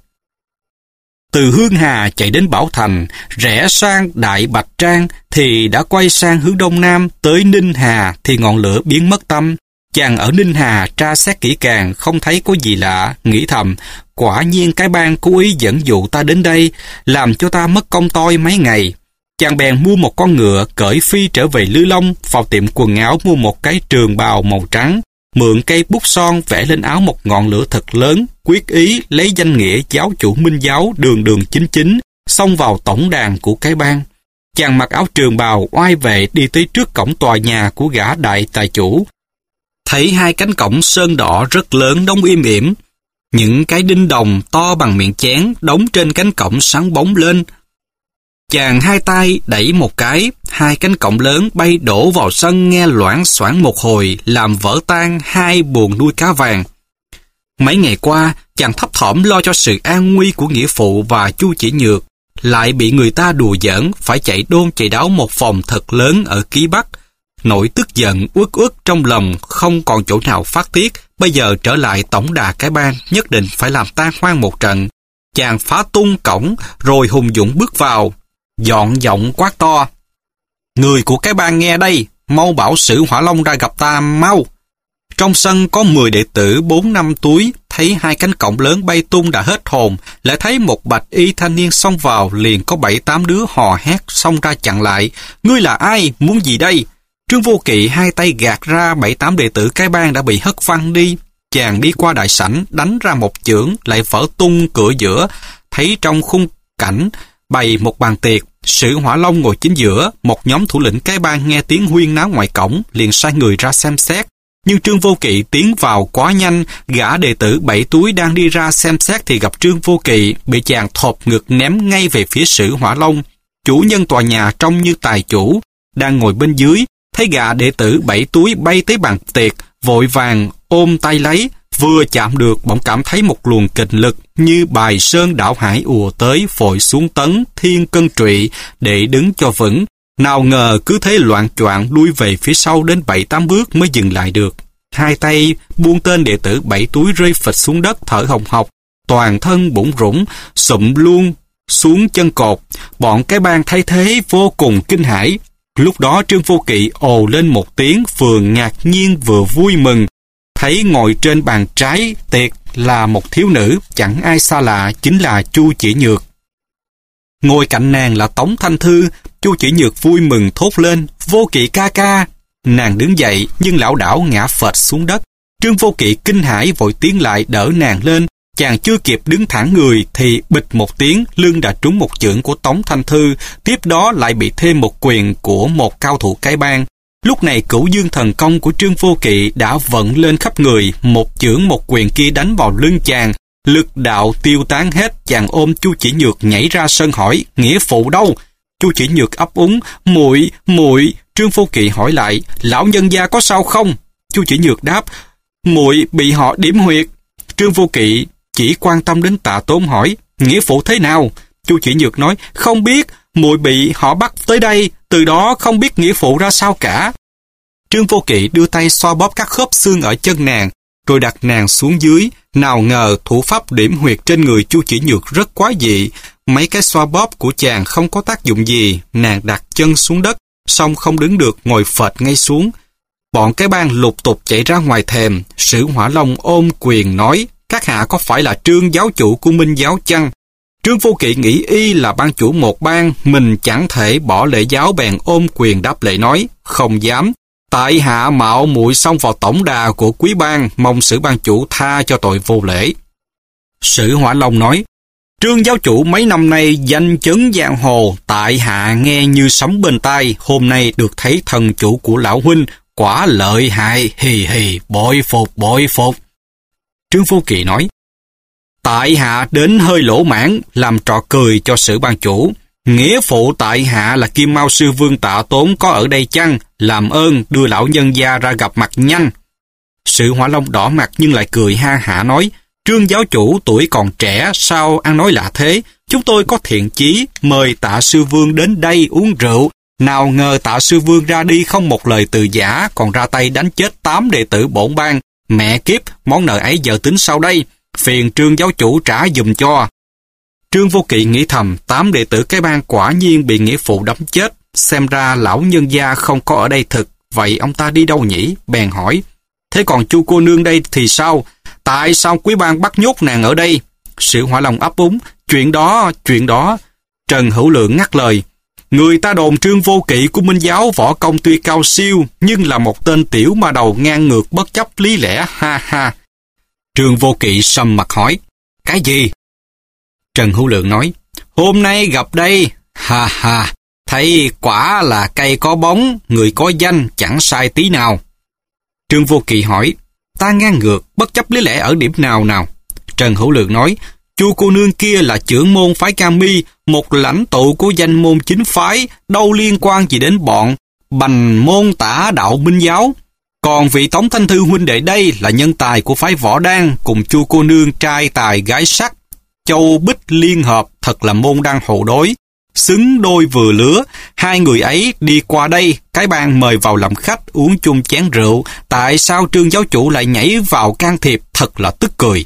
Từ Hương Hà chạy đến Bảo Thành, rẽ sang Đại Bạch Trang thì đã quay sang hướng Đông Nam, tới Ninh Hà thì ngọn lửa biến mất tâm. Chàng ở Ninh Hà tra xét kỹ càng, không thấy có gì lạ, nghĩ thầm, quả nhiên cái bang cố ý dẫn dụ ta đến đây, làm cho ta mất công toi mấy ngày. Chàng bèn mua một con ngựa, cởi phi trở về Lư Long, vào tiệm quần áo mua một cái trường bào màu trắng, mượn cây bút son vẽ lên áo một ngọn lửa thật lớn, quyết ý lấy danh nghĩa giáo chủ Minh giáo đường đường chính chính, xông vào tổng đàn của cái bang. Chàng mặc áo trường bào oai vệ đi tới trước cổng tòa nhà của gã đại tài chủ. Thấy hai cánh cổng sơn đỏ rất lớn đóng im ỉm, những cái đinh đồng to bằng miệng chén đóng trên cánh cổng sáng bóng lên. Chàng hai tay đẩy một cái, hai cánh cổng lớn bay đổ vào sân nghe loảng xoảng một hồi, làm vỡ tan hai buồng nuôi cá vàng. Mấy ngày qua, chàng thấp thỏm lo cho sự an nguy của nghĩa phụ và Chu Chỉ Nhược, lại bị người ta đùa giỡn, phải chạy đôn chạy đáo một phòng thật lớn ở Ký Bắc. Nỗi tức giận uất uất trong lòng không còn chỗ nào phát tiết, bây giờ trở lại tổng đà cái bang, nhất định phải làm tan hoang một trận. Chàng phá tung cổng, rồi hùng dũng bước vào, dọn giọng quát to: người của cái bang nghe đây, mau bảo Sử Hỏa Long ra gặp ta mau. Trong sân có mười đệ tử bốn năm túi, thấy hai cánh cổng lớn bay tung đã hết hồn, lại thấy một bạch y thanh niên xông vào, liền có bảy tám đứa hò hét xông ra chặn lại. Ngươi là ai, muốn gì đây? Trương Vô Kỵ hai tay gạt ra bảy tám đệ tử cái bang đã bị hất văng đi. Chàng đi qua đại sảnh, đánh ra một chưởng, lại vỡ tung cửa giữa. Thấy trong khung cảnh bày một bàn tiệc, Sử Hỏa Long ngồi chính giữa. Một nhóm thủ lĩnh cái bang nghe tiếng huyên náo ngoài cổng, liền sai người ra xem xét. Nhưng Trương Vô Kỵ tiến vào quá nhanh, gã đệ tử bảy túi đang đi ra xem xét thì gặp Trương Vô Kỵ, bị chàng thộp ngực ném ngay về phía Sử Hỏa Long. Chủ nhân tòa nhà trông như tài chủ, đang ngồi bên dưới, thấy gã đệ tử bảy túi bay tới bàn tiệc, vội vàng ôm tay lấy, vừa chạm được bỗng cảm thấy một luồng kình lực như bài sơn đảo hải ùa tới, vội xuống tấn thiên cân trụy để đứng cho vững. Nào ngờ cứ thế loạng choạng lui về phía sau đến bảy tám bước mới dừng lại được. Hai tay buông tên đệ tử bảy túi rơi phịch xuống đất thở hồng hộc, toàn thân bủn rủn, sụm luôn xuống chân cột. Bọn cái bang thấy thế vô cùng kinh hãi. Lúc đó Trương Vô Kỵ ồ lên một tiếng, vừa ngạc nhiên vừa vui mừng. Thấy ngồi trên bàn trái tiệc là một thiếu nữ, chẳng ai xa lạ, chính là Chu Chỉ Nhược. Ngồi cạnh nàng là Tống Thanh Thư. Chu Chỉ Nhược vui mừng thốt lên: Vô Kỵ ca ca. Nàng đứng dậy nhưng lảo đảo ngã phệt xuống đất. Trương Vô Kỵ kinh hãi vội tiến lại đỡ nàng lên. Chàng chưa kịp đứng thẳng người thì bịch một tiếng, lưng đã trúng một chưởng của Tống Thanh Thư, tiếp đó lại bị thêm một quyền của một cao thủ cái bang. Lúc này cửu dương thần công của Trương Vô Kỵ đã vận lên khắp người, một chưởng một quyền kia đánh vào lưng chàng, lực đạo tiêu tán hết. Chàng ôm Chu Chỉ Nhược nhảy ra sân hỏi: nghĩa phụ đâu? Chu Chỉ Nhược ấp úng: muội muội. Trương Vô Kỵ hỏi lại: lão nhân gia có sao không? Chu Chỉ Nhược đáp: muội bị họ điểm huyệt. Trương Vô Kỵ chỉ quan tâm đến Tạ Tốn hỏi: nghĩa phụ thế nào? Chu Chỉ Nhược nói: không biết, muội bị họ bắt tới đây, từ đó không biết nghĩa phụ ra sao cả. Trương Vô Kỵ đưa tay xoa bóp các khớp xương ở chân nàng, rồi đặt nàng xuống dưới. Nào ngờ thủ pháp điểm huyệt trên người Chu Chỉ Nhược rất quái dị. Mấy cái xoa bóp của chàng không có tác dụng gì. Nàng đặt chân xuống đất, xong không đứng được, ngồi phệt ngay xuống. Bọn cái bang lục tục chạy ra ngoài thềm. Sử Hỏa Long ôm quyền nói: các hạ có phải là Trương giáo chủ của Minh giáo chăng? Trương Vô Kỵ nghĩ y là ban chủ một bang, mình chẳng thể bỏ lễ giáo, bèn ôm quyền đáp lễ nói: không dám. Tại hạ mạo muội xông vào tổng đà của quý bang, mong Sử ban chủ tha cho tội vô lễ. Sử Hỏa Long nói: Trương giáo chủ mấy năm nay danh chấn giang hồ, tại hạ nghe như sấm bên tai, hôm nay được thấy thần chủ của lão huynh, quả lợi hại, hì hì, bội phục, bội phục. Trương Vô Kỵ nói: tại hạ đến hơi lỗ mãn, làm trò cười cho Sử ban chủ. Nghĩa phụ tại hạ là Kim Mao sư Vương Tạ Tốn có ở đây chăng? Làm ơn đưa lão nhân gia ra gặp mặt nhanh. Sử Hỏa Long đỏ mặt nhưng lại cười ha hả nói: Trương giáo chủ tuổi còn trẻ, sao ăn nói lạ thế? Chúng tôi có thiện chí mời Tạ sư Vương đến đây uống rượu. Nào ngờ Tạ sư Vương ra đi không một lời từ giã, còn ra tay đánh chết tám đệ tử bổn bang. Mẹ kiếp, món nợ ấy giờ tính sau đây? Phiền Trương giáo chủ trả giùm cho. Trương Vô Kỵ nghĩ thầm, tám đệ tử cái bang quả nhiên bị nghĩa phụ đấm chết. Xem ra lão nhân gia không có ở đây thực. Vậy ông ta đi đâu nhỉ? Bèn hỏi: thế còn Chu cô nương đây thì sao? Tại sao quý bang bắt nhốt nàng ở đây? Sử Hỏa Long ấp úng: chuyện đó, chuyện đó. Trần Hữu Lượng ngắt lời: người ta đồn Trương Vô Kỵ của Minh giáo võ công tuy cao siêu, nhưng là một tên tiểu ma đầu ngang ngược bất chấp lý lẽ, ha ha. Trương Vô Kỵ sầm mặt hỏi: cái gì? Trần Hữu Lượng nói: hôm nay gặp đây, ha ha, thấy quả là cây có bóng, người có danh, chẳng sai tí nào. Trương Vô Kỵ hỏi: ta ngang ngược, bất chấp lý lẽ ở điểm nào nào? Trần Hữu Lượng nói: Chu cô nương kia là trưởng môn phái Cam Mi, một lãnh tụ của danh môn chính phái, đâu liên quan gì đến bọn bành môn tả đạo Minh giáo. Còn vị Tống Thanh Thư huynh đệ đây là nhân tài của phái Võ Đan, cùng Chu cô nương trai tài gái sắc, châu bích liên hợp, thật là môn đăng hộ đối, xứng đôi vừa lứa. Hai người ấy đi qua đây, cái bang mời vào làm khách uống chung chén rượu, tại sao Trương giáo chủ lại nhảy vào can thiệp, thật là tức cười.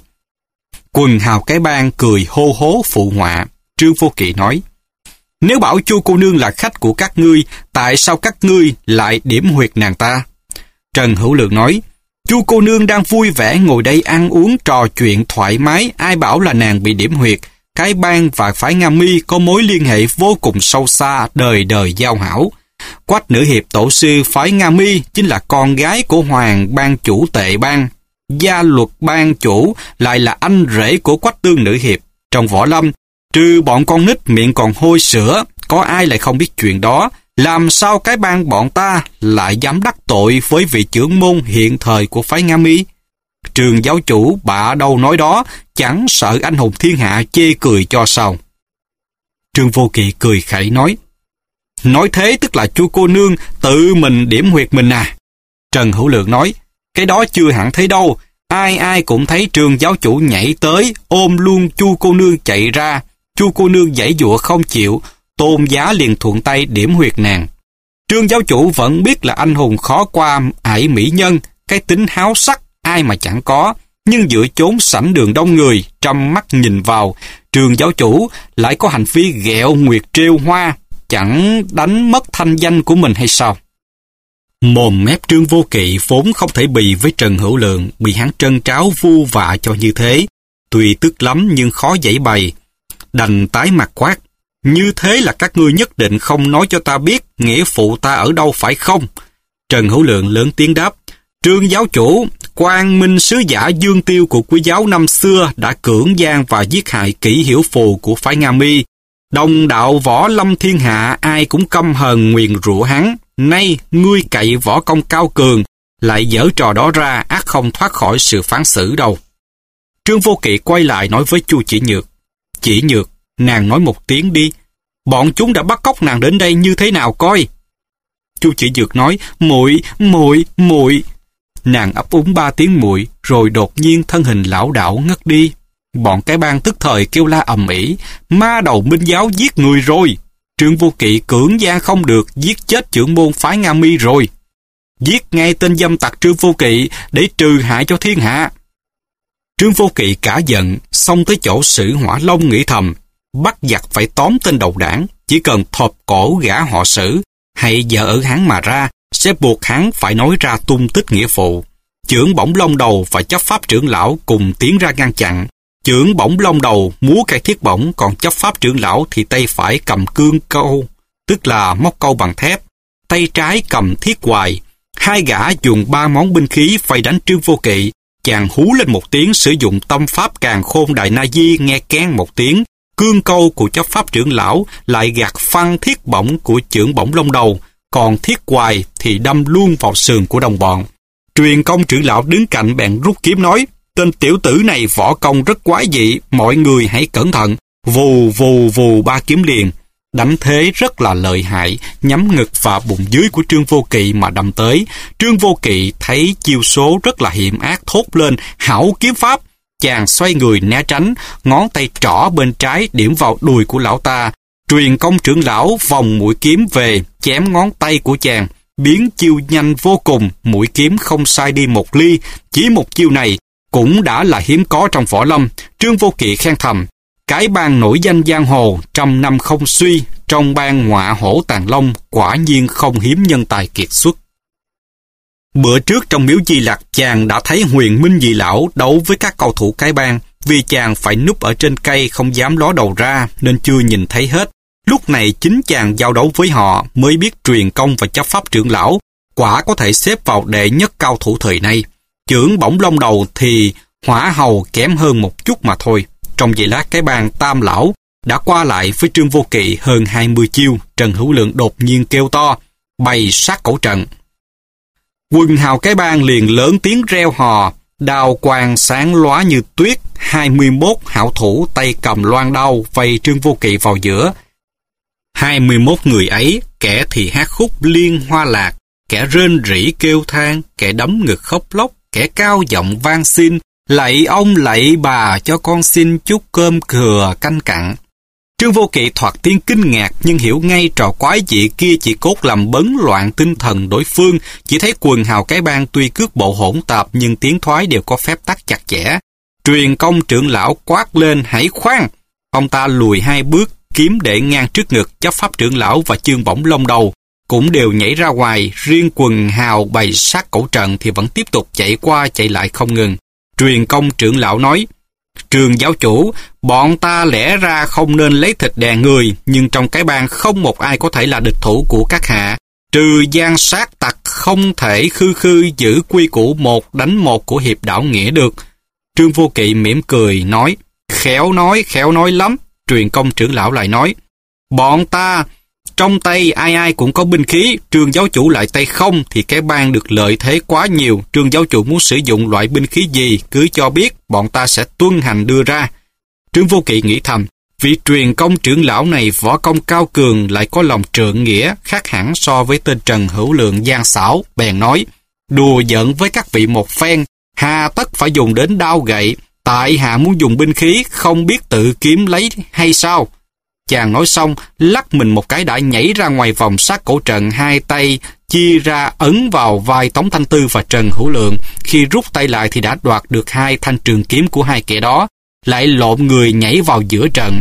Quần hào cái bang cười hô hố phụ họa. Trương Vô Kỵ nói: nếu bảo Chu cô nương là khách của các ngươi, tại sao các ngươi lại điểm huyệt nàng ta? Trần Hữu Lượng nói: Chu cô nương đang vui vẻ ngồi đây ăn uống trò chuyện thoải mái, ai bảo là nàng bị điểm huyệt. Cái bang và phái Nga Mi có mối liên hệ vô cùng sâu xa, đời đời giao hảo. Quách nữ hiệp tổ sư phái Nga Mi chính là con gái của Hoàng ban chủ Tệ bang. Gia Luật ban chủ lại là anh rể của Quách tương nữ hiệp. Trong võ lâm, trừ bọn con nít miệng còn hôi sữa, có ai lại không biết chuyện đó? Làm sao cái bang bọn ta lại dám đắc tội với vị trưởng môn hiện thời của phái Nga Mi? Trường giáo chủ bạ đâu nói đó, chẳng sợ anh hùng thiên hạ chê cười cho sao? Trương Vô Kỵ cười khẩy nói: nói thế tức là Chu cô nương tự mình điểm huyệt mình à? Trần Hữu Lượng nói: cái đó chưa hẳn thấy đâu, ai ai cũng thấy Trương giáo chủ nhảy tới ôm luôn Chu cô nương chạy ra. Chu cô nương giãy giụa không chịu, Tôn Giá liền thuận tay điểm huyệt nàng. Trương giáo chủ vẫn biết là anh hùng khó qua ải mỹ nhân, cái tính háo sắc ai mà chẳng có, nhưng giữa chốn sảnh đường đông người, trăm mắt nhìn vào, Trương giáo chủ lại có hành vi ghẹo nguyệt trêu hoa, chẳng đánh mất thanh danh của mình hay sao? Mồm mép Trương Vô Kỵ vốn không thể bì với Trần Hữu Lượng, bị hắn trân tráo vu vạ cho như thế, tuy tức lắm nhưng khó giãy bày, đành tái mặt quát: như thế là các ngươi nhất định không nói cho ta biết nghĩa phụ ta ở đâu phải không? Trần Hữu Lượng lớn tiếng đáp: Trương giáo chủ, Quang Minh sứ giả Dương Tiêu của quý giáo năm xưa đã cưỡng gian và giết hại Kỷ Hiểu Phù của phái Nga Mi. Đồng đạo võ lâm thiên hạ ai cũng căm hờn nguyền rủa hắn. Nay ngươi cậy võ công cao cường, lại giở trò đó ra, ắt không thoát khỏi sự phán xử đâu. Trương Vô Kỵ quay lại nói với Chu Chỉ Nhược: Chỉ Nhược, nàng nói một tiếng đi, bọn chúng đã bắt cóc nàng đến đây như thế nào coi? Chu Chỉ Nhược nói: muội, muội, muội. Nàng ấp úng ba tiếng muội, rồi đột nhiên thân hình lảo đảo ngất đi. Bọn cái bang tức thời kêu la ầm ĩ: ma đầu Minh giáo giết người rồi, Trương Vô Kỵ cưỡng gian không được, giết chết trưởng môn phái Nga Mi rồi. giết ngay tên dâm tặc Trương Vô Kỵ để trừ hại cho thiên hạ. Trương Vô Kỵ cả giận, xông tới chỗ Sử Hỏa Long nghĩ thầm, bắt giặc phải tóm tên đầu đảng, chỉ cần thộp cổ gã họ Sử, hay vợ ở hắn mà ra, sẽ buộc hắn phải nói ra tung tích nghĩa phụ. Chưởng Bổng Long Đầu và chấp pháp trưởng lão cùng tiến ra ngăn chặn. Chưởng Bổng Long Đầu múa cây thiết bổng, còn chấp pháp trưởng lão thì tay phải cầm cương câu, tức là móc câu bằng thép, tay trái cầm thiết hoài. Hai gã dùng ba món binh khí vây đánh Trương Vô Kỵ. Chàng hú lên một tiếng, sử dụng tâm pháp Càn Khôn Đại Na Di, nghe kén một tiếng. Cương câu của chấp pháp trưởng lão lại gạt phăng thiết bổng của chưởng Bổng Long Đầu, còn thiết hoài thì đâm luôn vào sườn của đồng bọn. Truyền Công trưởng lão đứng cạnh bèn rút kiếm nói, tên tiểu tử này võ công rất quái dị, mọi người hãy cẩn thận. Vù vù vù ba kiếm liền, đánh thế rất là lợi hại, nhắm ngực và bụng dưới của Trương Vô Kỵ mà đâm tới. Trương Vô Kỵ thấy chiêu số rất là hiểm ác, thốt lên, hảo kiếm pháp. Chàng xoay người né tránh, ngón tay trỏ bên trái điểm vào đùi của lão ta. Truyền Công trưởng lão vòng mũi kiếm về, chém ngón tay của chàng, biến chiêu nhanh vô cùng, mũi kiếm không sai đi một ly. Chỉ một chiêu này cũng đã là hiếm có trong võ lâm. Trương Vô Kỵ khen thầm, cái bang nổi danh giang hồ, trăm năm không suy, trong bang ngọa hổ Tàng Long quả nhiên không hiếm nhân tài kiệt xuất. Bữa trước trong miếu Di Lặc, chàng đã thấy Huyền Minh Dị Lão đấu với các cầu thủ cái bang. Vì chàng phải núp ở trên cây không dám ló đầu ra nên chưa nhìn thấy hết. Lúc này chính chàng giao đấu với họ mới biết Truyền Công và chấp pháp trưởng lão quả có thể xếp vào đệ nhất cao thủ thời nay. Chưởng Bổng Long Đầu thì Hỏa Hầu kém hơn một chút mà thôi. Trong giây lát cái bang Tam Lão đã qua lại với Trương Vô Kỵ hơn hai mươi chiêu. Trần Hữu Lượng đột nhiên kêu to, bày sát cổ trận. Quần hào cái bang liền lớn tiếng reo hò, đao quang sáng lóa như tuyết. Hai mươi mốt hảo thủ tay cầm loan đao vây Trương Vô Kỵ vào giữa. Hai mươi mốt người ấy, kẻ thì hát khúc liên hoa lạc, kẻ rên rỉ kêu than, kẻ đấm ngực khóc lóc, kẻ cao giọng van xin, lạy ông lạy bà cho con xin chút cơm thừa canh cặn. Trương Vô Kỵ thoạt tiên kinh ngạc nhưng hiểu ngay trò quái dị kia chỉ cốt làm bấn loạn tinh thần đối phương. Chỉ thấy quần hào cái bang tuy cước bộ hỗn tạp nhưng tiếng thoái đều có phép tắc chặt chẽ. Truyền Công trưởng lão quát lên, hãy khoan. Ông ta lùi hai bước, kiếm để ngang trước ngực. Chấp pháp trưởng lão và Chưởng Bổng Long Đầu cũng đều nhảy ra ngoài. Riêng quần hào bày sát cổ trận thì vẫn tiếp tục chạy qua chạy lại không ngừng. Truyền Công trưởng lão nói, Trường giáo chủ, bọn ta lẽ ra không nên lấy thịt đè người, nhưng trong cái bang không một ai có thể là địch thủ của các hạ. Trừ gian sát tặc không thể khư khư giữ quy củ một đánh một của hiệp đạo nghĩa được. Trương Vô Kỵ mỉm cười nói, khéo nói, khéo nói lắm. Truyền Công trưởng lão lại nói, bọn ta trong tay ai ai cũng có binh khí, Trương giáo chủ lại tay không thì cái bang được lợi thế quá nhiều. Trương giáo chủ muốn sử dụng loại binh khí gì cứ cho biết, bọn ta sẽ tuân hành đưa ra. Trương Vô Kỵ nghĩ thầm, vị Truyền Công trưởng lão này võ công cao cường, lại có lòng trượng nghĩa, khác hẳn so với tên Trần Hữu Lượng gian xảo. Bèn nói, đùa giỡn với các vị một phen, hà tất phải dùng đến đao gậy, tại hạ muốn dùng binh khí, không biết tự kiếm lấy hay sao? Chàng nói xong, lắc mình một cái đã nhảy ra ngoài vòng sát cổ trận, hai tay chia ra ấn vào vai Tống Thanh Tư và Trần Hữu Lượng. Khi rút tay lại thì đã đoạt được hai thanh trường kiếm của hai kẻ đó, lại lộn người nhảy vào giữa trận.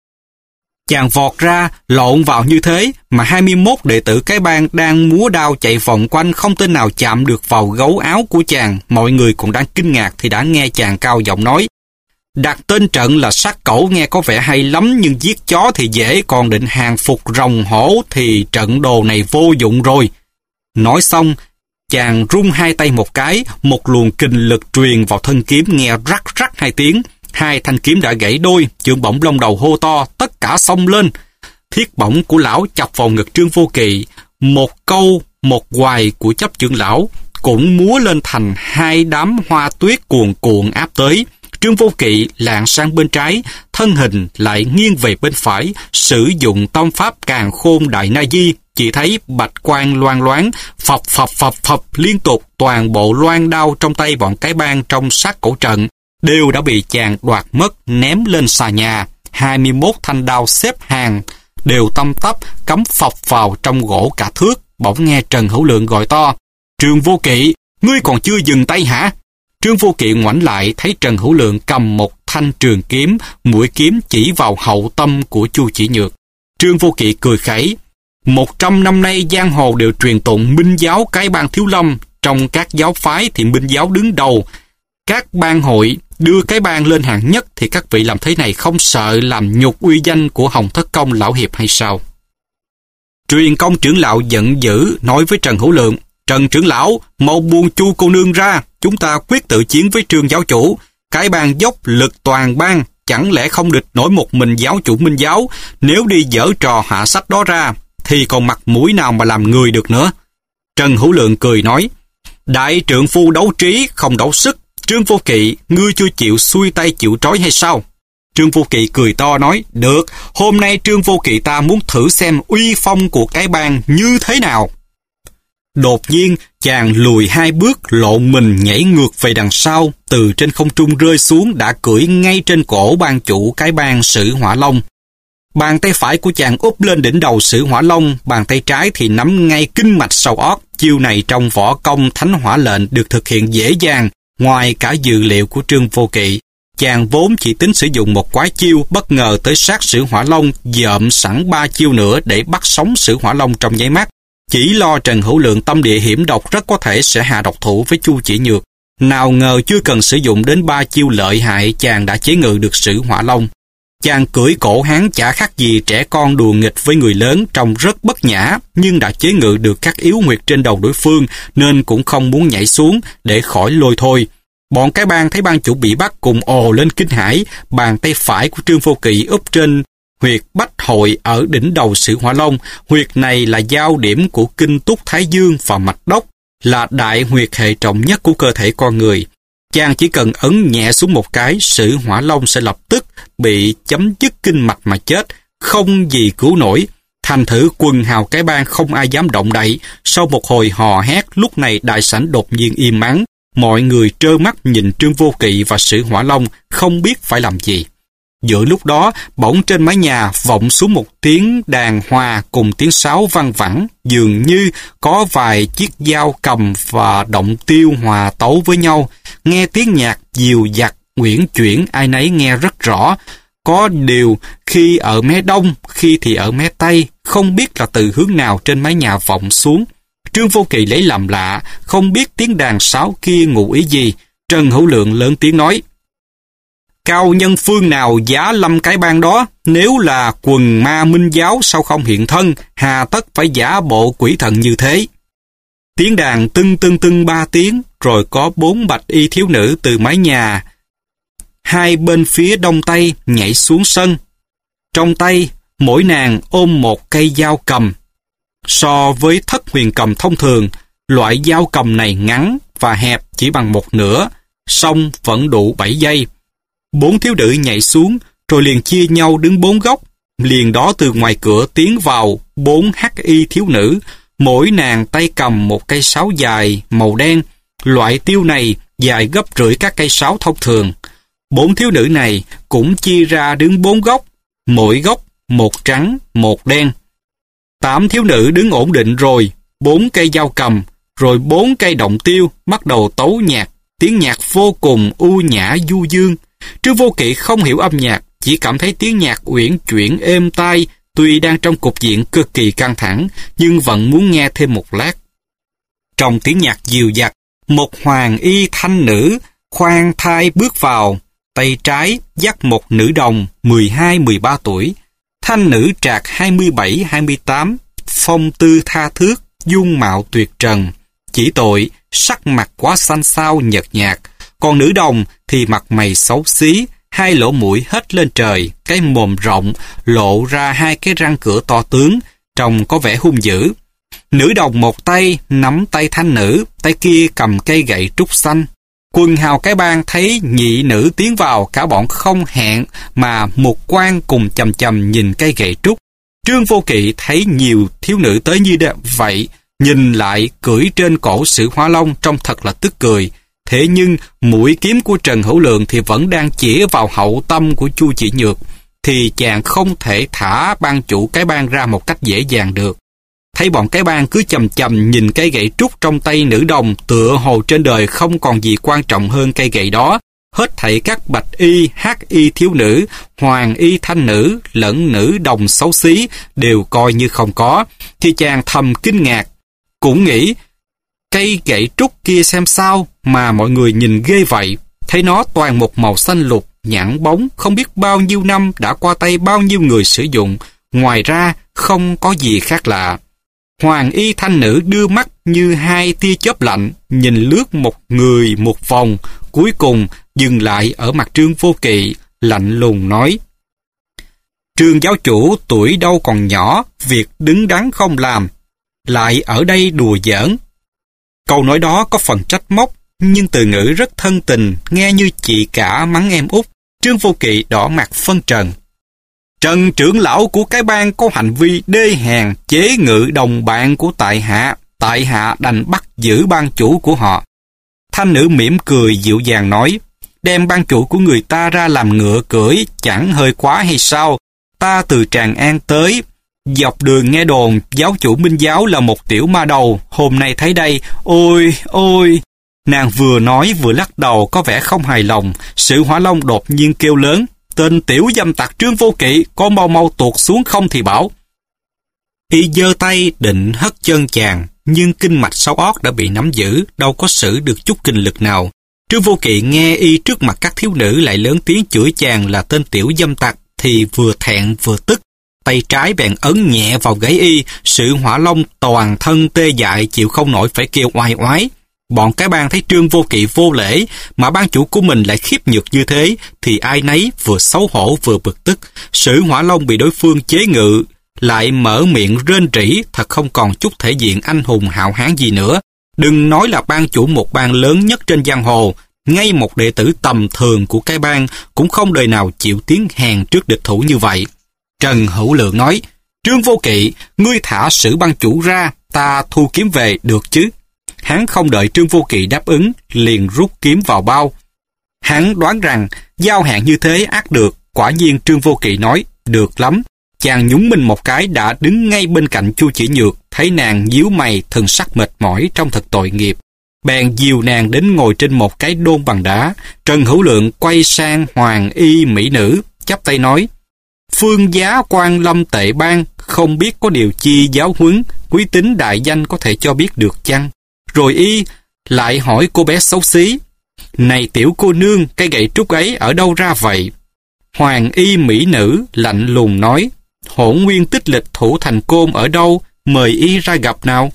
Chàng vọt ra, lộn vào như thế, mà hai mươi mốt đệ tử cái bang đang múa đao chạy vòng quanh, không tên nào chạm được vào gấu áo của chàng. Mọi người cũng đang kinh ngạc thì đã nghe chàng cao giọng nói, đặt tên trận là sát cẩu nghe có vẻ hay lắm, nhưng giết chó thì dễ, còn định hàng phục rồng hổ thì trận đồ này vô dụng rồi. Nói xong, chàng rung hai tay một cái, một luồng kình lực truyền vào thân kiếm nghe rắc rắc hai tiếng. Hai thanh kiếm đã gãy đôi. Chưởng Bổng Long Đầu hô to, tất cả xông lên. Thiết bổng của lão chọc vào ngực Trương Vô Kỵ. Một câu, một hoài của chấp trưởng lão cũng múa lên thành hai đám hoa tuyết cuồn cuộn áp tới. Trương Vô Kỵ lạng sang bên trái, thân hình lại nghiêng về bên phải, sử dụng tâm pháp Càn Khôn Đại Na Di. Chỉ thấy bạch quang loang loáng, phập phập phập phập liên tục. Toàn bộ loan đao trong tay bọn cái bang trong sát cổ trận đều đã bị chàng đoạt mất, ném lên xà nhà. hai mươi mốt thanh đao xếp hàng đều tăm tắp cắm phập vào trong gỗ cả thước. Bỗng nghe Trần Hữu Lượng gọi to, Trương Vô Kỵ, ngươi còn chưa dừng tay hả? Trương Vô Kỵ ngoảnh lại thấy Trần Hữu Lượng cầm một thanh trường kiếm, mũi kiếm chỉ vào hậu tâm của Chu Chỉ Nhược. Trương Vô Kỵ cười khẩy. Một trăm năm nay giang hồ đều truyền tụng Minh giáo cái bang Thiếu Lâm. Trong các giáo phái thì Minh giáo đứng đầu. Các bang hội đưa cái bang lên hạng nhất thì các vị làm thế này không sợ làm nhục uy danh của Hồng Thất Công lão hiệp hay sao? Truyền Công trưởng lão giận dữ nói với Trần Hữu Lượng: Trần trưởng lão, mau buông Chu cô nương ra, chúng ta quyết tự chiến với Trương giáo chủ. Cái bang dốc lực toàn bang, chẳng lẽ không địch nổi một mình giáo chủ Minh giáo? Nếu đi dở trò hạ sách đó ra, thì còn mặt mũi nào mà làm người được nữa? Trần Hữu Lượng cười nói: Đại trượng phu đấu trí, không đấu sức. Trương Vô Kỵ, ngươi chưa chịu xuôi tay chịu trói hay sao? Trương Vô Kỵ cười to nói: Được, hôm nay Trương Vô Kỵ ta muốn thử xem uy phong của cái bang như thế nào. Đột nhiên, chàng lùi hai bước, lộn mình nhảy ngược về đằng sau, từ trên không trung rơi xuống đã cưỡi ngay trên cổ bang chủ cái bang Sử Hỏa Long. Bàn tay phải của chàng úp lên đỉnh đầu Sử Hỏa Long, bàn tay trái thì nắm ngay kinh mạch sau ót. Chiêu này trong võ công Thánh Hỏa Lệnh được thực hiện dễ dàng, ngoài cả dự liệu của Trương Vô Kỵ. Chàng vốn chỉ tính sử dụng một quái chiêu, bất ngờ tới sát Sử Hỏa Long, dợm sẵn ba chiêu nữa để bắt sống Sử Hỏa Long trong nháy mắt. Chỉ lo Trần Hữu Lượng tâm địa hiểm độc rất có thể sẽ hạ độc thủ với Chu Chỉ Nhược. Nào ngờ chưa cần sử dụng đến ba chiêu lợi hại, chàng đã chế ngự được Sử Hỏa Long. Chàng cưỡi cổ hắn chả khác gì trẻ con đùa nghịch với người lớn, trông rất bất nhã, nhưng đã chế ngự được các yếu huyệt trên đầu đối phương, nên cũng không muốn nhảy xuống để khỏi lôi thôi. Bọn cái bang thấy bang chủ bị bắt cùng ồ lên kinh hãi. Bàn tay phải của Trương Vô Kỵ úp trên huyệt bách hội ở đỉnh đầu Sử Hỏa Long. Huyệt này là giao điểm của kinh túc thái dương và mạch đốc, là đại huyệt hệ trọng nhất của cơ thể con người. Chàng chỉ cần ấn nhẹ xuống một cái, Sử Hỏa Long sẽ lập tức bị chấm dứt kinh mạch mà chết, không gì cứu nổi. Thành thử quần hào cái bang không ai dám động đậy. Sau một hồi hò hét, lúc này đại sảnh đột nhiên im ắng. Mọi người trơ mắt nhìn Trương Vô Kỵ và Sử Hỏa Long, không biết phải làm gì. Giữa lúc đó, bỗng trên mái nhà vọng xuống một tiếng đàn hòa cùng tiếng sáo văng vẳng, dường như có vài chiếc dao cầm và động tiêu hòa tấu với nhau. Nghe tiếng nhạc dìu dặt, uyển chuyển, ai nấy nghe rất rõ. Có điều, khi ở mé đông, khi thì ở mé tây, không biết là từ hướng nào trên mái nhà vọng xuống. Trương Vô Kỵ lấy làm lạ, không biết tiếng đàn sáo kia ngụ ý gì. Trần Hữu Lượng lớn tiếng nói: Cao nhân phương nào giá lâm cái bang đó? Nếu là quần ma Minh giáo sao không hiện thân, hà tất phải giả bộ quỷ thần như thế? Tiếng đàn tưng tưng tưng ba tiếng, rồi có bốn bạch y thiếu nữ từ mái nhà hai bên phía đông tây nhảy xuống sân. Trong tay, mỗi nàng ôm một cây dao cầm. So với thất huyền cầm thông thường, loại dao cầm này ngắn và hẹp chỉ bằng một nửa, song vẫn đủ bảy giây. Bốn thiếu nữ nhảy xuống, rồi liền chia nhau đứng bốn góc. Liền đó từ ngoài cửa tiến vào bốn hắc y thiếu nữ, mỗi nàng tay cầm một cây sáo dài màu đen. Loại tiêu này dài gấp rưỡi các cây sáo thông thường. Bốn thiếu nữ này cũng chia ra đứng bốn góc, mỗi góc một trắng, một đen. Tám thiếu nữ đứng ổn định rồi, bốn cây dao cầm, rồi bốn cây động tiêu bắt đầu tấu nhạc. Tiếng nhạc vô cùng u nhã du dương. Trương Vô Kỵ không hiểu âm nhạc, chỉ cảm thấy tiếng nhạc uyển chuyển êm tai, tuy đang trong cục diện cực kỳ căng thẳng, nhưng vẫn muốn nghe thêm một lát. Trong tiếng nhạc dìu dặt, một hoàng y thanh nữ khoan thai bước vào, tay trái dắt một nữ đồng mười hai mười ba tuổi. Thanh nữ trạc hai mươi bảy hai mươi tám, phong tư tha thước, dung mạo tuyệt trần. Chỉ tội, sắc mặt quá xanh xao nhợt nhạt. Còn nữ đồng thì mặt mày xấu xí, hai lỗ mũi hết lên trời, cái mồm rộng, lộ ra hai cái răng cửa to tướng, trông có vẻ hung dữ. Nữ đồng một tay nắm tay thanh nữ, tay kia cầm cây gậy trúc xanh. Quần hào cái bang thấy nhị nữ tiến vào, cả bọn không hẹn mà một quan cùng chầm chầm nhìn cây gậy trúc. Trương Vô Kỵ thấy nhiều thiếu nữ tới như vậy, nhìn lại cưỡi trên cổ Sử Hỏa Long trông thật là tức cười. Thế nhưng mũi kiếm của Trần Hữu Lượng thì vẫn đang chĩa vào hậu tâm của Chu Chỉ Nhược, thì chàng không thể thả ban chủ cái bang ra một cách dễ dàng được. Thấy bọn cái bang cứ chầm chầm nhìn cây gậy trúc trong tay nữ đồng, tựa hồ trên đời không còn gì quan trọng hơn cây gậy đó. Hết thảy các bạch y, hắc y thiếu nữ, hoàng y thanh nữ, lẫn nữ đồng xấu xí đều coi như không có, thì chàng thầm kinh ngạc, cũng nghĩ cây gậy trúc kia xem sao mà mọi người nhìn ghê vậy. Thấy nó toàn một màu xanh lục, nhẵn bóng, không biết bao nhiêu năm đã qua tay bao nhiêu người sử dụng, ngoài ra không có gì khác lạ. Hoàng y thanh nữ đưa mắt như hai tia chớp lạnh, nhìn lướt một người một vòng, cuối cùng dừng lại ở mặt Trương Vô Kỵ, lạnh lùng nói: Trương giáo chủ tuổi đâu còn nhỏ, việc đứng đắn không làm, lại ở đây đùa giỡn. Câu nói đó có phần trách móc, nhưng từ ngữ rất thân tình, nghe như chị cả mắng em út. Trương Vô Kỵ đỏ mặt phân trần: Trần trưởng lão của cái bang có hành vi đê hèn, chế ngự đồng bạn của tại hạ, tại hạ đành bắt giữ ban chủ của họ. Thanh nữ mỉm cười dịu dàng nói: Đem ban chủ của người ta ra làm ngựa cưỡi chẳng hơi quá hay sao? Ta từ Tràng An tới, dọc đường nghe đồn giáo chủ Minh Giáo là một tiểu ma đầu, hôm nay thấy đây, ôi, ôi. Nàng vừa nói vừa lắc đầu có vẻ không hài lòng. Sử Hỏa Long đột nhiên kêu lớn: Tên tiểu dâm tặc Trương Vô Kỵ, có mau mau tuột xuống không thì bảo. Y giơ tay định hất chân chàng, nhưng kinh mạch sáu ót đã bị nắm giữ, đâu có xử được chút kinh lực nào. Trương Vô Kỵ nghe Y trước mặt các thiếu nữ lại lớn tiếng chửi chàng là tên tiểu dâm tặc, thì vừa thẹn vừa tức. Tay trái bèn ấn nhẹ vào gáy Y. Sử Hỏa Long toàn thân tê dại chịu không nổi phải kêu oai oái. Bọn cái bang thấy Trương Vô Kỵ vô lễ, mà ban chủ của mình lại khiếp nhược như thế, thì ai nấy vừa xấu hổ vừa bực tức. Sử Hỏa Long bị đối phương chế ngự, lại mở miệng rên rỉ, thật không còn chút thể diện anh hùng hào hán gì nữa. Đừng nói là ban chủ một bang lớn nhất trên giang hồ, ngay một đệ tử tầm thường của cái bang cũng không đời nào chịu tiếng hèn trước địch thủ như vậy. Trần Hữu Lượng nói: Trương Vô Kỵ, ngươi thả Sử ban chủ ra, ta thu kiếm về được chứ? Hắn không đợi Trương Vô Kỵ đáp ứng, liền rút kiếm vào bao. Hắn đoán rằng giao hẹn như thế ác được, quả nhiên Trương Vô Kỵ nói: Được lắm. Chàng nhún mình một cái đã đứng ngay bên cạnh Chu Chỉ Nhược, thấy nàng nhíu mày, thần sắc mệt mỏi trong thật tội nghiệp, bèn dìu nàng đến ngồi trên một cái đôn bằng đá. Trần Hữu Lượng quay sang hoàng y mỹ nữ, chắp tay nói: Phương giá Quan Lâm tệ bang, không biết có điều chi giáo huấn, quý tính đại danh có thể cho biết được chăng? Rồi Y lại hỏi cô bé xấu xí: Này tiểu cô nương, cây gậy trúc ấy ở đâu ra vậy? Hoàng y mỹ nữ lạnh lùng nói: Hỗn Nguyên Tích Lịch thủ thành Côn ở đâu, mời Y ra gặp nào.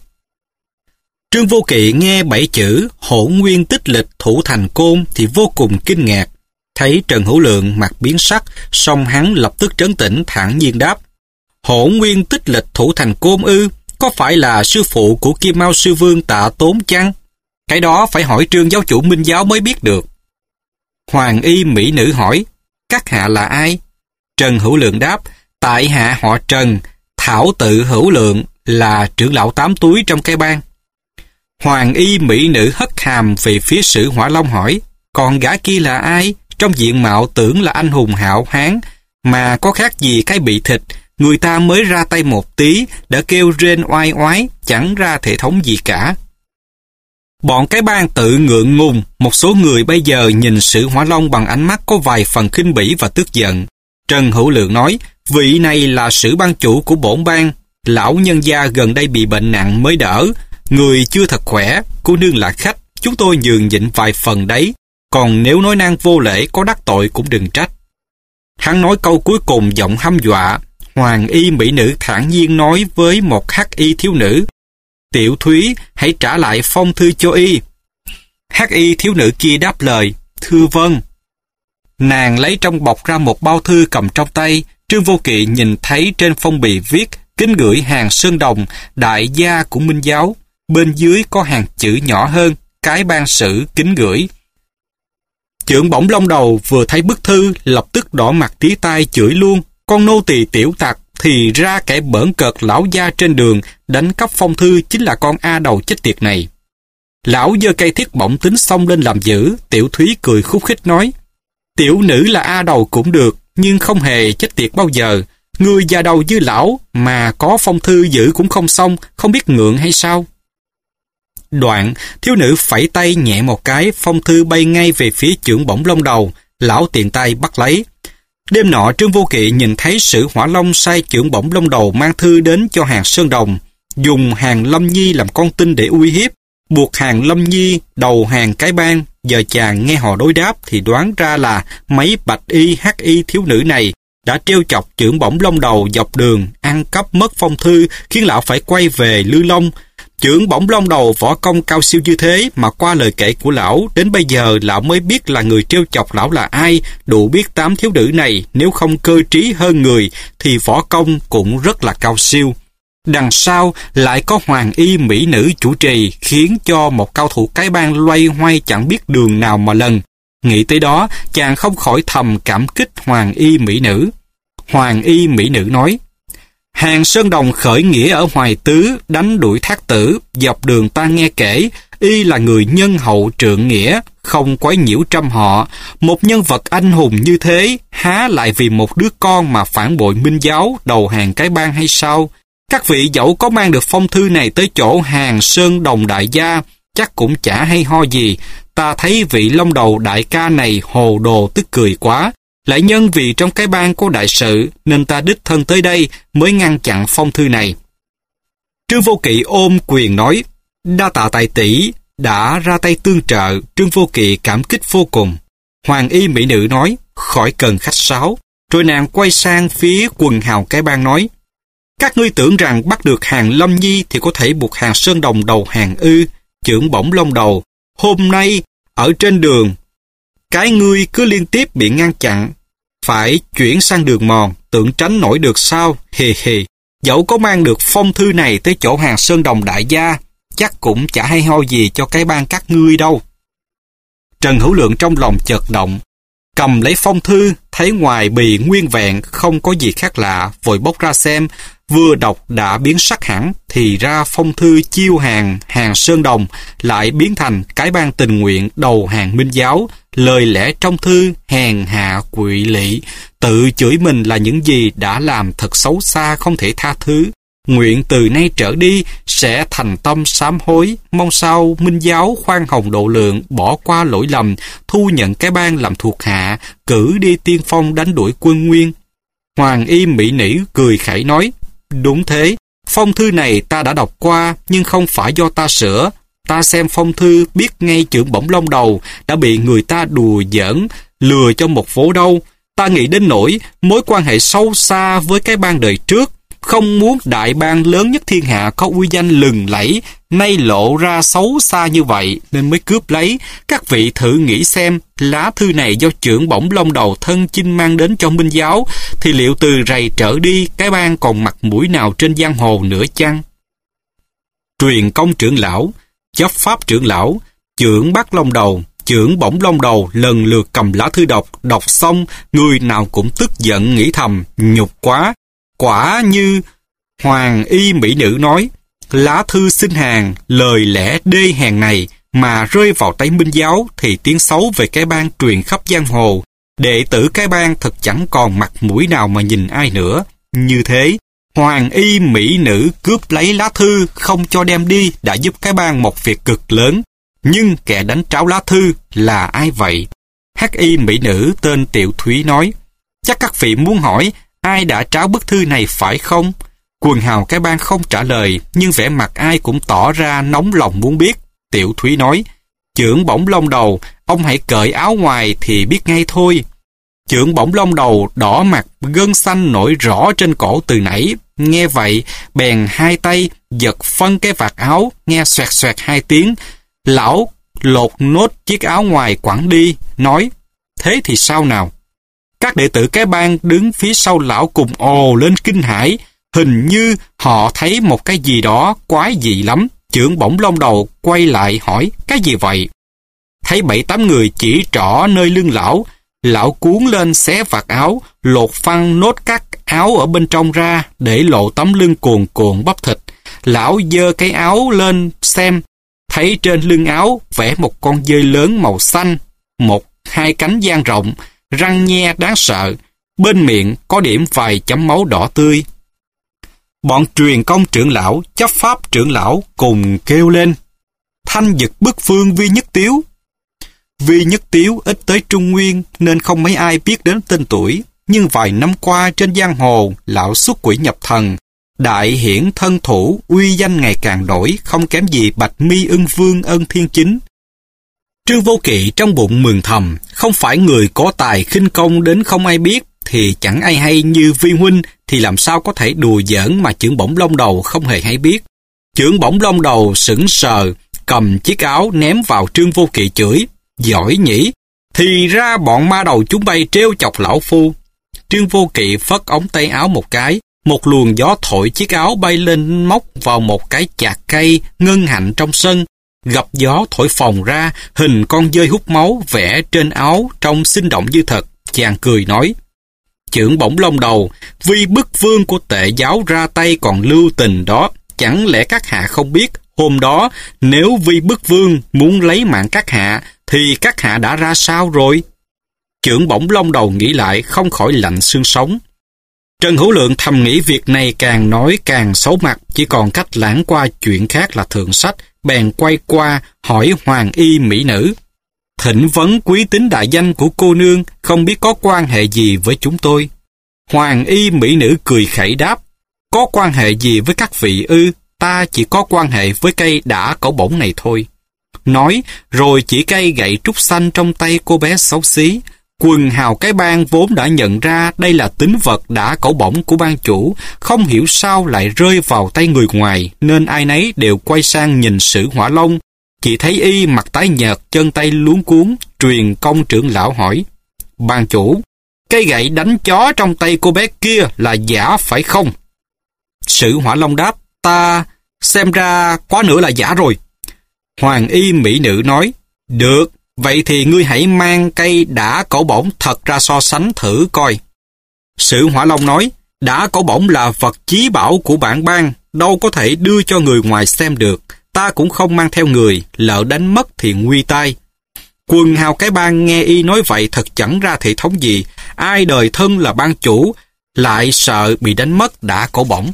Trương Vô Kỵ nghe bảy chữ Hỗn Nguyên Tích Lịch thủ thành Côn thì vô cùng kinh ngạc. Thấy Trần Hữu Lượng mặt biến sắc, song hắn lập tức trấn tĩnh thản nhiên đáp: Hỗn Nguyên Tích Lịch thủ thành Côn ư? Có phải là sư phụ của Kim Mao sư vương Tạ Tốn chăng? Cái đó phải hỏi Trương giáo chủ Minh Giáo mới biết được. Hoàng y mỹ nữ hỏi: Các hạ là ai? Trần Hữu Lượng đáp: Tại hạ họ Trần, thảo tự Hữu Lượng, là trưởng lão tám túi trong cái bang. Hoàng y mỹ nữ hất hàm về phía Sử Hỏa Long hỏi: Còn gã kia là ai? Trong diện mạo tưởng là anh hùng hảo hán, mà có khác gì cái bị thịt, người ta mới ra tay một tí đã kêu rên oai oái, chẳng ra thể thống gì cả. Bọn cái bang tự ngượng ngùng, một số người bây giờ nhìn Sử Hỏa Long bằng ánh mắt có vài phần khinh bỉ và tức giận. Trần Hữu Lượng nói: Vị này là Sử ban chủ của bổn bang, lão nhân gia gần đây bị bệnh nặng mới đỡ, người chưa thật khỏe, cô nương là khách, chúng tôi nhường nhịn vài phần đấy, còn nếu nói năng vô lễ có đắc tội cũng đừng trách. Hắn nói câu cuối cùng giọng hăm dọa. Hoàng y mỹ nữ thản nhiên nói với một hắc y thiếu nữ: Tiểu Thúy, hãy trả lại phong thư cho Y. Hắc y thiếu nữ kia đáp lời: Thưa vâng. Nàng lấy trong bọc ra một bao thư cầm trong tay. Trương Vô Kỵ nhìn thấy trên phong bì viết: Kính gửi hàng Sơn Đồng, đại gia của Minh Giáo. Bên dưới có hàng chữ nhỏ hơn: Cái ban sử kính gửi. Chưởng Bổng Long Đầu vừa thấy bức thư lập tức đỏ mặt tía tai chửi luôn: Con nô tỳ tiểu tặc, thì ra kẻ bỡn cợt lão gia trên đường đánh cắp phong thư chính là con A Đầu chết tiệt này. Lão giơ cây thiết bổng tính xông lên làm dữ. Tiểu Thúy cười khúc khích nói: Tiểu nữ là A Đầu cũng được, nhưng không hề chết tiệt bao giờ. Người già đầu như lão mà có phong thư giữ cũng không xong, không biết ngượng hay sao? Đoạn, thiếu nữ phẩy tay nhẹ một cái, phong thư bay ngay về phía chưởng bổng lông đầu. Lão tiện tay bắt lấy. Đêm nọ, Trương Vô Kỵ nhìn thấy Sử Hỏa Long sai chưởng bổng lông đầu mang thư đến cho Hàn Sơn Đồng, dùng Hàn Lâm Nhi làm con tin để uy hiếp, buộc Hàn Lâm Nhi đầu hàng cái bang. Giờ chàng nghe họ đối đáp thì đoán ra là mấy bạch y hắc y thiếu nữ này đã trêu chọc chưởng bổng lông đầu dọc đường, ăn cắp mất phong thư, khiến lão phải quay về Lư Long. Chưởng bổng lông đầu võ công cao siêu như thế mà qua lời kể của lão, đến bây giờ lão mới biết là người trêu chọc lão là ai. Đủ biết tám thiếu nữ này nếu không cơ trí hơn người thì võ công cũng rất là cao siêu. Đằng sau lại có hoàng y mỹ nữ chủ trì, khiến cho một cao thủ cái bang loay hoay chẳng biết đường nào mà lần. Nghĩ tới đó, chàng không khỏi thầm cảm kích hoàng y mỹ nữ. Hoàng y mỹ nữ nói: Hàn Sơn Đồng khởi nghĩa ở Hoài Tứ, đánh đuổi Thác Tử, dọc đường ta nghe kể, y là người nhân hậu trượng nghĩa, không quấy nhiễu trăm họ. Một nhân vật anh hùng như thế, há lại vì một đứa con mà phản bội Minh giáo, đầu hàng cái bang hay sao? Các vị dẫu có mang được phong thư này tới chỗ Hàn Sơn Đồng đại gia, chắc cũng chả hay ho gì. Ta thấy vị Long Đầu đại ca này hồ đồ tức cười quá. Lại nhân vì trong cái bang có đại sự, nên ta đích thân tới đây mới ngăn chặn phong thư này. Trương Vô Kỵ ôm quyền nói: Đa tạ tài tỷ đã ra tay tương trợ. Trương Vô Kỵ cảm kích vô cùng. Hoàng y mỹ nữ nói: Khỏi cần khách sáo. Rồi nàng quay sang phía quần hào cái bang nói: Các ngươi tưởng rằng bắt được Hàn Lâm Nhi thì có thể buộc Hàn Sơn Đồng đầu hàng ư? Chưởng bổng lông đầu, hôm nay ở trên đường, cái ngươi cứ liên tiếp bị ngăn chặn, phải chuyển sang đường mòn, tưởng tránh nổi được sao? Hề hề, dẫu có mang được phong thư này tới chỗ Hàn Sơn Đồng đại gia, chắc cũng chả hay ho gì cho cái bang các ngươi đâu. Trần Hữu Lượng trong lòng chợt động, cầm lấy phong thư, thấy ngoài bì nguyên vẹn, không có gì khác lạ, vội bốc ra xem. Vừa đọc đã biến sắc hẳn, thì ra phong thư chiêu hàng Hàn Sơn Đồng lại biến thành cái bang tình nguyện đầu hàng Minh giáo. Lời lẽ trong thư hèn hạ quỵ lỵ, tự chửi mình là những gì đã làm thật xấu xa không thể tha thứ. Nguyện từ nay trở đi sẽ thành tâm sám hối, mong sao Minh giáo khoan hồng độ lượng, bỏ qua lỗi lầm, thu nhận cái bang làm thuộc hạ, cử đi tiên phong đánh đuổi quân Nguyên. Hoàng y mỹ nữ cười khẩy nói: Đúng thế, phong thư này ta đã đọc qua, nhưng không phải do ta sửa. Ta xem phong thư biết ngay chưởng bổng lông đầu đã bị người ta đùa giỡn, lừa cho một vố đâu. Ta nghĩ đến nỗi mối quan hệ sâu xa với cái bang đời trước, không muốn đại bang lớn nhất thiên hạ có uy danh lừng lẫy, nay lộ ra xấu xa như vậy nên mới cướp lấy. Các vị thử nghĩ xem, lá thư này do chưởng bổng lông đầu thân chinh mang đến cho Minh giáo, thì liệu từ rày trở đi, cái bang còn mặt mũi nào trên giang hồ nữa chăng? Truyền công trưởng lão, chấp pháp trưởng lão, chưởng bắt lông đầu, chưởng bổng lông đầu lần lượt cầm lá thư đọc, đọc xong, người nào cũng tức giận nghĩ thầm, nhục quá. Quả như hoàng y mỹ nữ nói, lá thư xin hàng, lời lẽ đê hèn này mà rơi vào tay Minh giáo thì tiếng xấu về cái bang truyền khắp giang hồ. Đệ tử cái bang thật chẳng còn mặt mũi nào mà nhìn ai nữa. Như thế, hoàng y mỹ nữ cướp lấy lá thư không cho đem đi đã giúp cái bang một việc cực lớn. Nhưng kẻ đánh tráo lá thư là ai vậy? Hắc y mỹ nữ tên Tiểu Thúy nói, chắc các vị muốn hỏi ai đã tráo bức thư này phải không? Quần hào cái bang không trả lời, nhưng vẻ mặt ai cũng tỏ ra nóng lòng muốn biết. Tiểu Thúy nói, chưởng bổng lông đầu, ông hãy cởi áo ngoài thì biết ngay thôi. Chưởng bổng lông đầu đỏ mặt, gân xanh nổi rõ trên cổ từ nãy. Nghe vậy, bèn hai tay giật phân cái vạt áo, nghe xoẹt xoẹt hai tiếng. Lão lột nốt chiếc áo ngoài quẳng đi, nói, thế thì sao nào? Các đệ tử cái bang đứng phía sau lão cùng ồ lên kinh hãi, hình như họ thấy một cái gì đó quái dị lắm. Chưởng bổng lông đầu quay lại hỏi, cái gì vậy? Thấy bảy tám người chỉ trỏ nơi lưng lão, lão cuốn lên xé vạt áo, lột phăng nốt các áo ở bên trong ra, để lộ tấm lưng cuồn cuộn bắp thịt. Lão giơ cái áo lên xem, thấy trên lưng áo vẽ một con dơi lớn màu xanh, một hai cánh dang rộng, răng nhe đáng sợ. bên miệng có điểm vài chấm máu đỏ tươi. Bọn truyền công trưởng lão, chấp pháp trưởng lão cùng kêu lên: Thanh Dực bức vương Vi Nhất Tiếu. Vi Nhất Tiếu ít tới Trung Nguyên nên không mấy ai biết đến tên tuổi, nhưng vài năm qua trên giang hồ, lão xuất quỷ nhập thần, đại hiển thân thủ, uy danh ngày càng nổi, không kém gì Bạch Mi Ưng Vương Ân Thiên Chính. Trương Vô Kỵ trong bụng mừng thầm, không phải người có tài khinh công đến không ai biết, thì chẳng ai hay như Vi huynh, thì làm sao có thể đùa giỡn mà Chưởng Bổng Long Đầu không hề hay biết. Chưởng Bổng Long Đầu sững sờ, cầm chiếc áo ném vào Trương Vô Kỵ chửi: Giỏi nhỉ, thì ra bọn ma đầu chúng bay trêu chọc lão phu. Trương Vô Kỵ phất ống tay áo một cái, một luồng gió thổi chiếc áo bay lên móc vào một cái chạc cây ngân hạnh trong sân, gặp gió thổi phồng ra, hình con dơi hút máu vẽ trên áo trông sinh động như thật. Chàng cười nói: Chưởng Bổng Long Đầu, Vi bức vương của Tệ giáo ra tay còn lưu tình đó, chẳng lẽ các hạ không biết hôm đó nếu Vi bức vương muốn lấy mạng các hạ thì các hạ đã ra sao rồi? Chưởng Bổng Long Đầu nghĩ lại không khỏi lạnh xương sống. Trần Hữu Lượng thầm nghĩ việc này càng nói càng xấu mặt, chỉ còn cách lãng qua chuyện khác là thượng sách, bèn quay qua hỏi Hoàng Y mỹ nữ: Thỉnh vấn quý tính đại danh của cô nương không biết có quan hệ gì với chúng tôi? Hoàng Y mỹ nữ cười khẩy đáp: Có quan hệ gì với các vị ư? Ta chỉ có quan hệ với cây đã cẩu bổng này thôi. Nói rồi chỉ cây gậy trúc xanh trong tay cô bé xấu xí. Quần hào cái bang vốn đã nhận ra đây là tín vật đã cẩu bổng của ban chủ, không hiểu sao lại rơi vào tay người ngoài, nên ai nấy đều quay sang nhìn Sử Hỏa Long. Chỉ thấy y mặt tái nhợt, chân tay luống cuống. Truyền công trưởng lão hỏi: Ban chủ, cây gậy đánh chó trong tay cô bé kia là giả phải không? Sử Hỏa Long đáp: Ta xem ra quá nữa là giả rồi. Hoàng Y mỹ nữ nói: Được, vậy thì ngươi hãy mang cây đã cẩu bổng thật ra so sánh thử coi. Sử Hỏa Long nói: Đã cẩu bổng là vật chí bảo của bản bang, đâu có thể đưa cho người ngoài xem được. Ta cũng không mang theo người, lỡ đánh mất thì nguy tai. Quần hào cái bang nghe y nói vậy thật chẳng ra thể thống gì. Ai đời thân là ban chủ, lại sợ bị đánh mất đã cẩu bổng.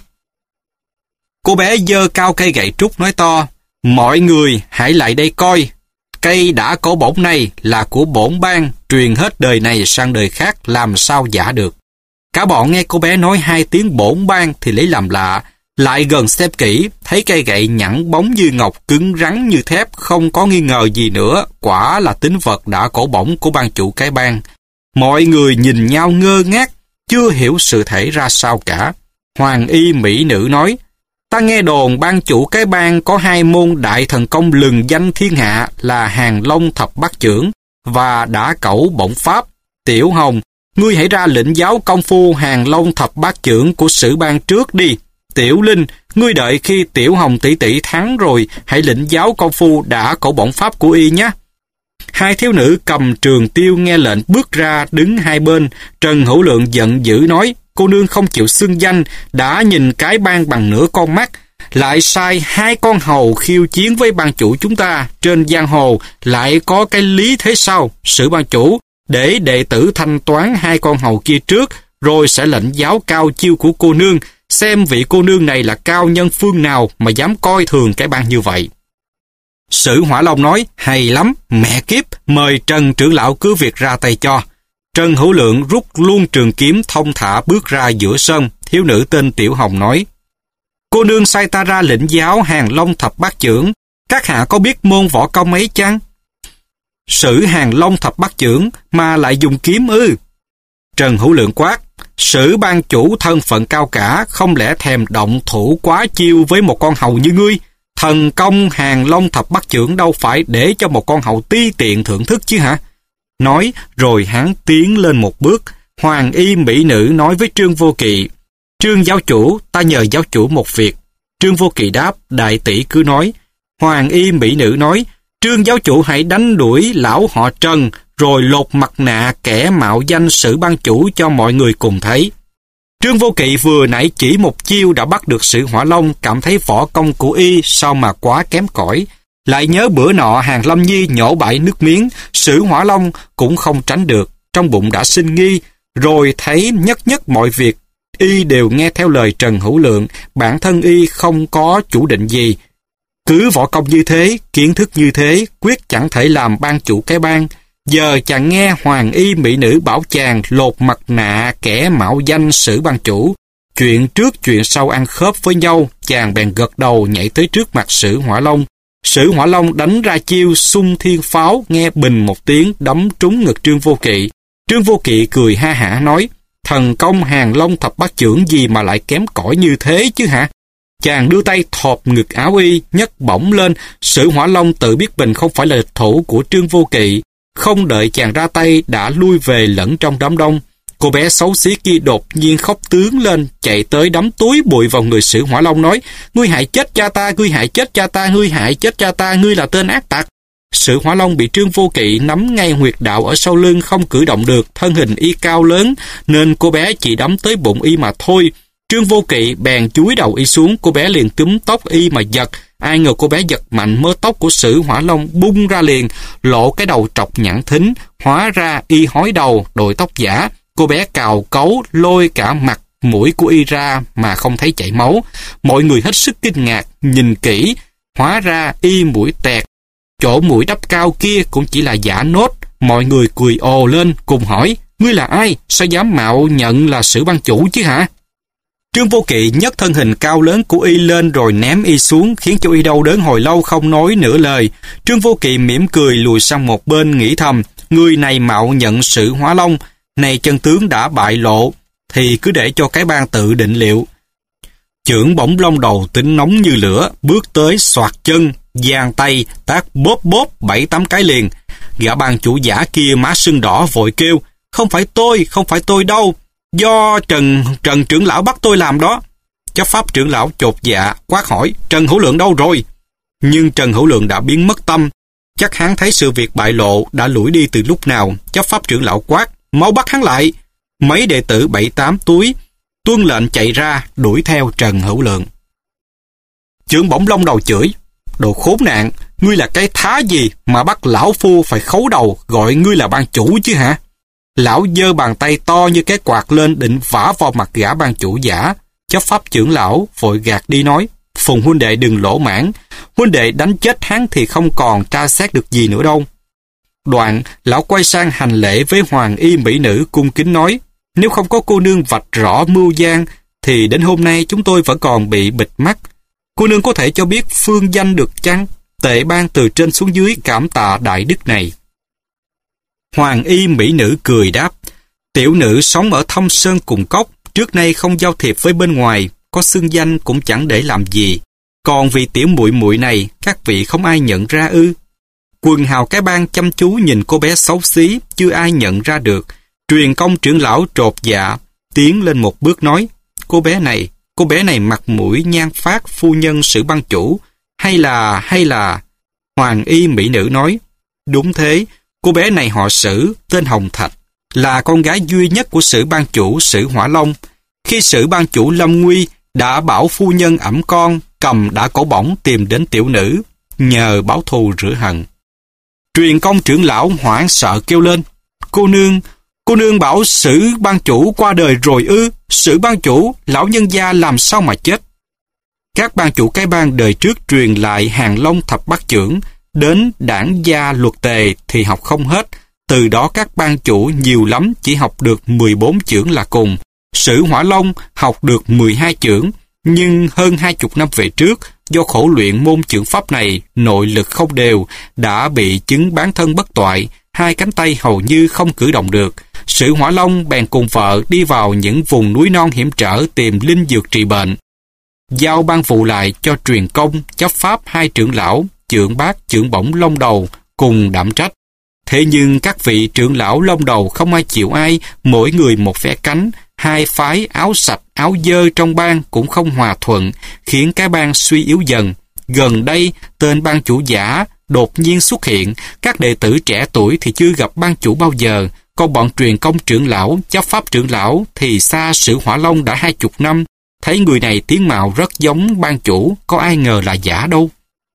Cô bé giơ cao cây gậy trúc nói to: Mọi người hãy lại đây coi. Cây đã cẩu bổng này là của bổn bang, truyền hết đời này sang đời khác, làm sao giả được. Cả bọn nghe cô bé nói hai tiếng bổn bang thì lấy làm lạ, lại gần xem kỹ, thấy cây gậy nhẵn bóng như ngọc, cứng rắn như thép, không có nghi ngờ gì nữa, quả là tín vật đã cẩu bổng của ban chủ cái bang. Mọi người nhìn nhau ngơ ngác, chưa hiểu sự thể ra sao cả. Hoàng Y mỹ nữ nói: Ta nghe đồn ban chủ cái bang có hai môn đại thần công lừng danh thiên hạ là Hàng Long Thập Bát Chưởng và đã cẩu bổng pháp. Tiểu Hồng, ngươi hãy ra lĩnh giáo công phu Hàng Long Thập Bát Chưởng của Sử bang trước đi. Tiểu Linh, ngươi đợi khi Tiểu Hồng tỷ tỷ thắng rồi, hãy lĩnh giáo công phu đã cẩu bổng pháp của y nhé. Hai thiếu nữ cầm trường tiêu nghe lệnh bước ra đứng hai bên. Trần Hữu Lượng giận dữ nói: Cô nương không chịu xưng danh, đã nhìn cái bang bằng nửa con mắt, lại sai hai con hầu khiêu chiến với ban chủ chúng ta. Trên giang hồ lại có cái lý thế sao? Sử ban chủ, để đệ tử thanh toán hai con hầu kia trước, rồi sẽ lệnh giáo cao chiêu của cô nương, xem vị cô nương này là cao nhân phương nào mà dám coi thường cái bang như vậy. Sử Hỏa Long nói: Hay lắm, mẹ kiếp, mời Trần trưởng lão cứ việc ra tay cho. Trần Hữu Lượng rút luôn trường kiếm thông thả bước ra giữa sân. Thiếu nữ tên Tiểu Hồng nói: Cô nương sai ta ra lĩnh giáo Hàng Long Thập Bát Chưởng, các hạ có biết môn võ công ấy chăng? Sử Hàng Long Thập Bát Chưởng mà lại dùng kiếm ư? Trần Hữu Lượng quát: Sử ban chủ thân phận cao cả, không lẽ thèm động thủ quá chiêu với một con hầu như ngươi? Thần công Hàng Long Thập Bát Chưởng đâu phải để cho một con hầu ti tiện thưởng thức chứ hả? Nói rồi hắn tiến lên một bước. Hoàng Y mỹ nữ nói với Trương Vô Kỵ: Trương giáo chủ, ta nhờ giáo chủ một việc. Trương Vô Kỵ đáp: Đại tỷ cứ nói. Hoàng Y mỹ nữ nói: Trương giáo chủ hãy đánh đuổi lão họ Trần, rồi lột mặt nạ kẻ mạo danh Sử ban chủ cho mọi người cùng thấy. Trương Vô Kỵ vừa nãy chỉ một chiêu đã bắt được Sử Hỏa Long, cảm thấy võ công của y sao mà quá kém cỏi. Lại nhớ bữa nọ Hàng Lâm Nhi nhổ bãi nước miếng, Sử Hỏa Long cũng không tránh được, trong bụng đã sinh nghi, rồi thấy nhất nhất mọi việc y đều nghe theo lời Trần Hữu Lượng, bản thân y không có chủ định gì. Cứ võ công như thế, kiến thức như thế, quyết chẳng thể làm ban chủ cái bang. Giờ chàng nghe hoàng y mỹ nữ bảo chàng lột mặt nạ kẻ mạo danh Sử ban chủ. Chuyện trước chuyện sau ăn khớp với nhau, chàng bèn gật đầu nhảy tới trước mặt Sử Hỏa Long. Sử Hỏa Long đánh ra chiêu xung thiên pháo, nghe bình một tiếng đấm trúng ngực Trương Vô Kỵ. Trương Vô Kỵ cười ha hả nói, thần công Hàng Long thập bát chưởng gì mà lại kém cỏi như thế chứ hả? Chàng đưa tay thọp ngực áo y, nhấc bổng lên. Sử Hỏa Long tự biết mình không phải là địch thủ của Trương Vô Kỵ, không đợi chàng ra tay đã lui về lẫn trong đám đông. Cô bé xấu xí kia đột nhiên khóc tướng lên, chạy tới đấm túi bụi vào người Sử Hỏa Long nói, ngươi hại chết cha ta, ngươi hại chết cha ta, ngươi hại chết cha ta, ngươi là tên ác tặc. Sử Hỏa Long bị Trương Vô Kỵ nắm ngay huyệt đạo ở sau lưng, không cử động được, thân hình y cao lớn nên cô bé chỉ đấm tới bụng y mà thôi. Trương Vô Kỵ bèn chúi đầu y xuống, cô bé liền túm tóc y mà giật. Ai ngờ cô bé giật mạnh, mớ tóc của Sử Hỏa Long bung ra liền, lộ cái đầu trọc nhẵn thính. Hóa ra y hói đầu, đội tóc giả. Cô bé cào cấu, lôi cả mặt mũi của y ra mà không thấy chảy máu. Mọi người hết sức kinh ngạc, nhìn kỹ, hóa ra y mũi tẹt. Chỗ mũi đắp cao kia cũng chỉ là giả nốt. Mọi người cười ồ lên, cùng hỏi, ngươi là ai? Sao dám mạo nhận là Sử ban chủ chứ hả? Trương Vô Kỵ nhấc thân hình cao lớn của y lên rồi ném y xuống, khiến cho y đau đớn hồi lâu không nói nửa lời. Trương Vô Kỵ mỉm cười lùi sang một bên, nghĩ thầm, người này mạo nhận Sử Hỏa Long, này chân tướng đã bại lộ, thì cứ để cho cái bang tự định liệu. Chưởng bổng long đầu tính nóng như lửa, bước tới xoạc chân, giang tay, tác bóp bóp bảy tám cái liền. Gã ban chủ giả kia má sưng đỏ vội kêu, không phải tôi, không phải tôi đâu, do Trần Trần trưởng lão bắt tôi làm đó. Chấp pháp trưởng lão chột dạ, quát hỏi, Trần Hữu Lượng đâu rồi? Nhưng Trần Hữu Lượng đã biến mất tâm, chắc hắn thấy sự việc bại lộ đã lủi đi từ lúc nào. Chấp pháp trưởng lão quát, mau bắt hắn lại. Mấy đệ tử bảy tám túi tuân lệnh chạy ra đuổi theo Trần Hữu Lượng. Chưởng bổng long đầu chửi, đồ khốn nạn, ngươi là cái thá gì mà bắt lão phu phải khấu đầu, gọi ngươi là ban chủ chứ hả? Lão giơ bàn tay to như cái quạt lên định vả vào mặt gã ban chủ giả. Chấp pháp trưởng lão vội gạt đi nói, Phùng huynh đệ đừng lỗ mãn, huynh đệ đánh chết hắn thì không còn tra xét được gì nữa đâu. Đoạn, lão quay sang hành lễ với hoàng y mỹ nữ cung kính nói, nếu không có cô nương vạch rõ mưu gian, thì đến hôm nay chúng tôi vẫn còn bị bịt mắt. Cô nương có thể cho biết phương danh được chăng? Tệ ban từ trên xuống dưới cảm tạ đại đức này. Hoàng y mỹ nữ cười đáp, tiểu nữ sống ở Thâm Sơn cùng cốc, trước nay không giao thiệp với bên ngoài, có xưng danh cũng chẳng để làm gì. Còn vì tiểu muội muội này, các vị không ai nhận ra ư? Quần hào cái bang chăm chú nhìn cô bé xấu xí, chưa ai nhận ra được. Truyền công trưởng lão trột dạ, tiến lên một bước nói, cô bé này, cô bé này mặt mũi nhan phát phu nhân Sử ban chủ, hay là, hay là... Hoàng y mỹ nữ nói, đúng thế, cô bé này họ Sử, tên Hồng Thạch, là con gái duy nhất của Sử ban chủ Sử Hỏa Long. Khi Sử ban chủ lâm nguy, đã bảo phu nhân ẵm con, cầm đã cổ bổng tìm đến tiểu nữ, nhờ báo thù rửa hận. Truyền công trưởng lão hoảng sợ kêu lên, cô nương, cô nương bảo Sử ban chủ qua đời rồi ư? Sử ban chủ, lão nhân gia làm sao mà chết? Các ban chủ cái bang đời trước truyền lại Hàng Long thập bát chưởng, đến đảng gia luật tề thì học không hết. Từ đó các ban chủ nhiều lắm chỉ học được mười bốn chưởng là cùng. Sử Hỏa Long học được mười hai chưởng, nhưng hơn hai chục năm về trước, do khổ luyện môn chưởng pháp này, nội lực không đều, đã bị chứng bán thân bất toại, hai cánh tay hầu như không cử động được. Sử Hỏa Long bèn cùng vợ đi vào những vùng núi non hiểm trở tìm linh dược trị bệnh. Giao ban vụ lại cho truyền công, chấp pháp hai trưởng lão, chưởng bát, chưởng bổng long đầu, cùng đảm trách. Thế nhưng các vị trưởng lão long đầu không ai chịu ai, mỗi người một phe cánh, hai phái áo sạch áo dơ trong bang cũng không hòa thuận, khiến cái bang suy yếu dần. Gần đây, tên ban chủ giả đột nhiên xuất hiện, các đệ tử trẻ tuổi thì chưa gặp ban chủ bao giờ, còn bọn truyền công trưởng lão, chấp pháp trưởng lão thì xa Sử Hỏa Long đã hai chục năm, thấy người này tiếng mạo rất giống ban chủ, có ai ngờ là giả đâu.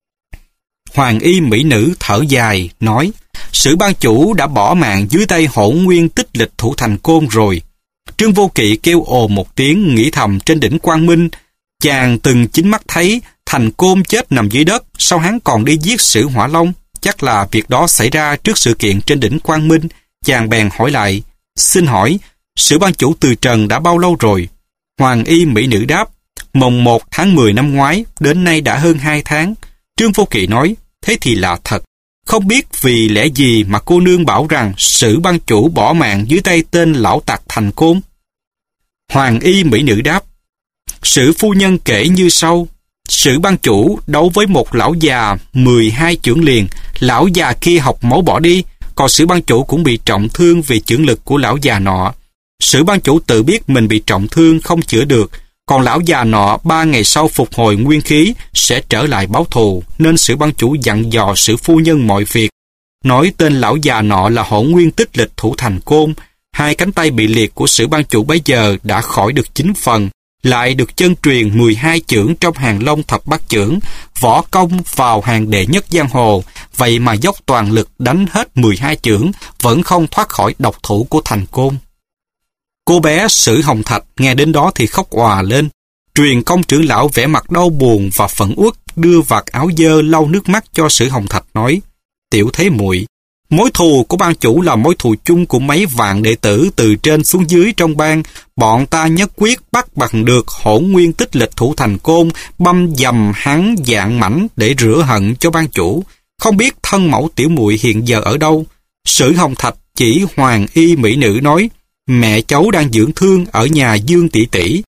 Hoàng y mỹ nữ thở dài, nói, Sử ban chủ đã bỏ mạng dưới tay Hỗn Nguyên Tích Lịch Thủ Thành Côn rồi. Trương Vô Kỵ kêu ồ một tiếng, nghĩ thầm trên đỉnh Quang Minh, chàng từng chính mắt thấy Thành Côn chết nằm dưới đất, sao hắn còn đi giết Sử Hỏa Long? Chắc là việc đó xảy ra trước sự kiện trên đỉnh Quang Minh. Chàng bèn hỏi lại, xin hỏi, Sử ban chủ từ trần đã bao lâu rồi? Hoàng y mỹ nữ đáp, mồng một tháng mười năm ngoái, đến nay đã hơn hai tháng. Trương Vô Kỵ nói, thế thì lạ thật. Không biết vì lẽ gì mà cô nương bảo rằng Sử ban chủ bỏ mạng dưới tay tên lão tặc Thành Côn? Hoàng y mỹ nữ đáp, Sử phu nhân kể như sau. Sử ban chủ đấu với một lão già mười hai chưởng liền, lão già kia học máu bỏ đi, còn Sử ban chủ cũng bị trọng thương vì chưởng lực của lão già nọ. Sử ban chủ tự biết mình bị trọng thương không chữa được, còn lão già nọ ba ngày sau phục hồi nguyên khí sẽ trở lại báo thù, nên Sử ban chủ dặn dò Sử phu nhân mọi việc. Nói tên lão già nọ là Hổ Nguyên Tích Lịch thủ Thành Côn. Hai cánh tay bị liệt của Sử ban chủ bấy giờ đã khỏi được chín phần, lại được chân truyền mười hai chưởng trong hàng Long thập bát chưởng, võ công vào hàng đệ nhất giang hồ, vậy mà dốc toàn lực đánh hết mười hai chưởng, vẫn không thoát khỏi độc thủ của Thành Côn. Cô bé Sử Hồng Thạch nghe đến đó thì khóc òa lên. Truyền công trưởng lão vẻ mặt đau buồn và phẫn uất, đưa vạt áo dơ lau nước mắt cho Sử Hồng Thạch nói, tiểu thế muội, mối thù của ban chủ là mối thù chung của mấy vạn đệ tử từ trên xuống dưới trong bang. Bọn ta nhất quyết bắt bằng được Hổ Nguyên Tích Lịch thủ Thành Côn, băm dầm hắn dạng mảnh để rửa hận cho ban chủ. Không biết thân mẫu tiểu muội hiện giờ ở đâu? Sử Hồng Thạch chỉ hoàng y mỹ nữ nói, mẹ cháu đang dưỡng thương ở nhà Dương tỷ tỷ.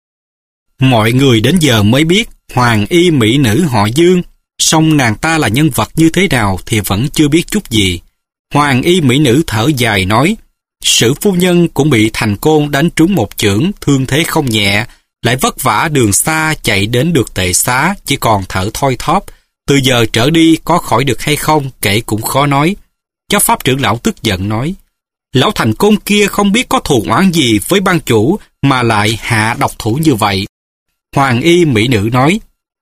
Mọi người đến giờ mới biết hoàng y mỹ nữ họ Dương, song nàng ta là nhân vật như thế nào thì vẫn chưa biết chút gì. Hoàng y mỹ nữ thở dài nói, Sử phu nhân cũng bị Thành Côn đánh trúng một chưởng, thương thế không nhẹ, lại vất vả đường xa chạy đến được Tệ Xá, chỉ còn thở thoi thóp. Từ giờ trở đi có khỏi được hay không kể cũng khó nói. Chấp pháp trưởng lão tức giận nói, lão Thành Côn kia không biết có thù oán gì với ban chủ mà lại hạ độc thủ như vậy. Hoàng y mỹ nữ nói,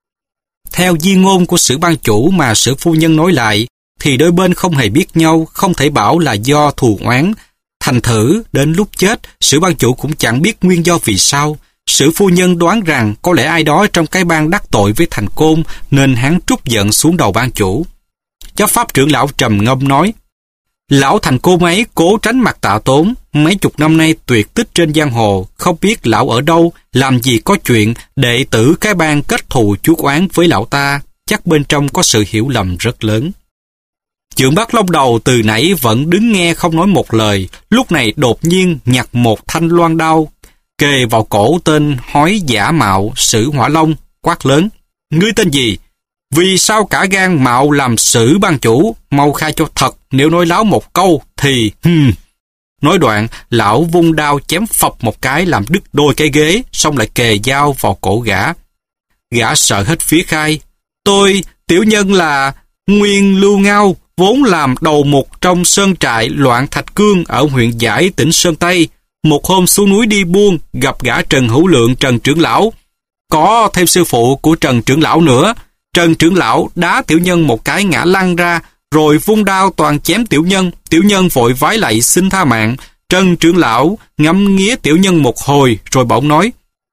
theo di ngôn của Sử ban chủ mà Sử phu nhân nói lại, thì đôi bên không hề biết nhau, không thể bảo là do thù oán. Thành thử, đến lúc chết, Sử ban chủ cũng chẳng biết nguyên do vì sao. Sử phu nhân đoán rằng có lẽ ai đó trong cái bang đắc tội với Thành Côn, nên hắn trút giận xuống đầu ban chủ. Chấp pháp trưởng lão trầm ngâm nói, lão Thành Côn ấy cố tránh mặt Tạ Tốn, mấy chục năm nay tuyệt tích trên giang hồ, không biết lão ở đâu, làm gì có chuyện đệ tử cái bang kết thù chuốc oán với lão ta, chắc bên trong có sự hiểu lầm rất lớn. Chưởng Bát Long Đầu từ nãy vẫn đứng nghe không nói một lời, lúc này đột nhiên nhặt một thanh loan đao, kề vào cổ tên hói giả mạo Sử Hỏa Long, quát lớn, ngươi tên gì? Vì sao cả gan mạo làm Sử ban chủ, mau khai cho thật, nếu nói láo một câu thì hừm. Nói đoạn, lão vung đao chém phập một cái làm đứt đôi cái ghế, xong lại kề dao vào cổ gã. Gã sợ hết phía khai, tôi, tiểu nhân là Nguyên Lưu Ngao, vốn làm đầu mục trong sơn trại Loạn Thạch Cương ở huyện Giải, tỉnh Sơn Tây. Một hôm xuống núi đi buôn, gặp gã Trần Hữu Lượng, Trần trưởng lão. Có thêm sư phụ của Trần trưởng lão nữa. Trần trưởng lão đá tiểu nhân một cái ngã lăn ra, rồi vung đao toàn chém tiểu nhân. Tiểu nhân vội vái lạy xin tha mạng. Trần trưởng lão ngắm nghía tiểu nhân một hồi, rồi bỗng nói,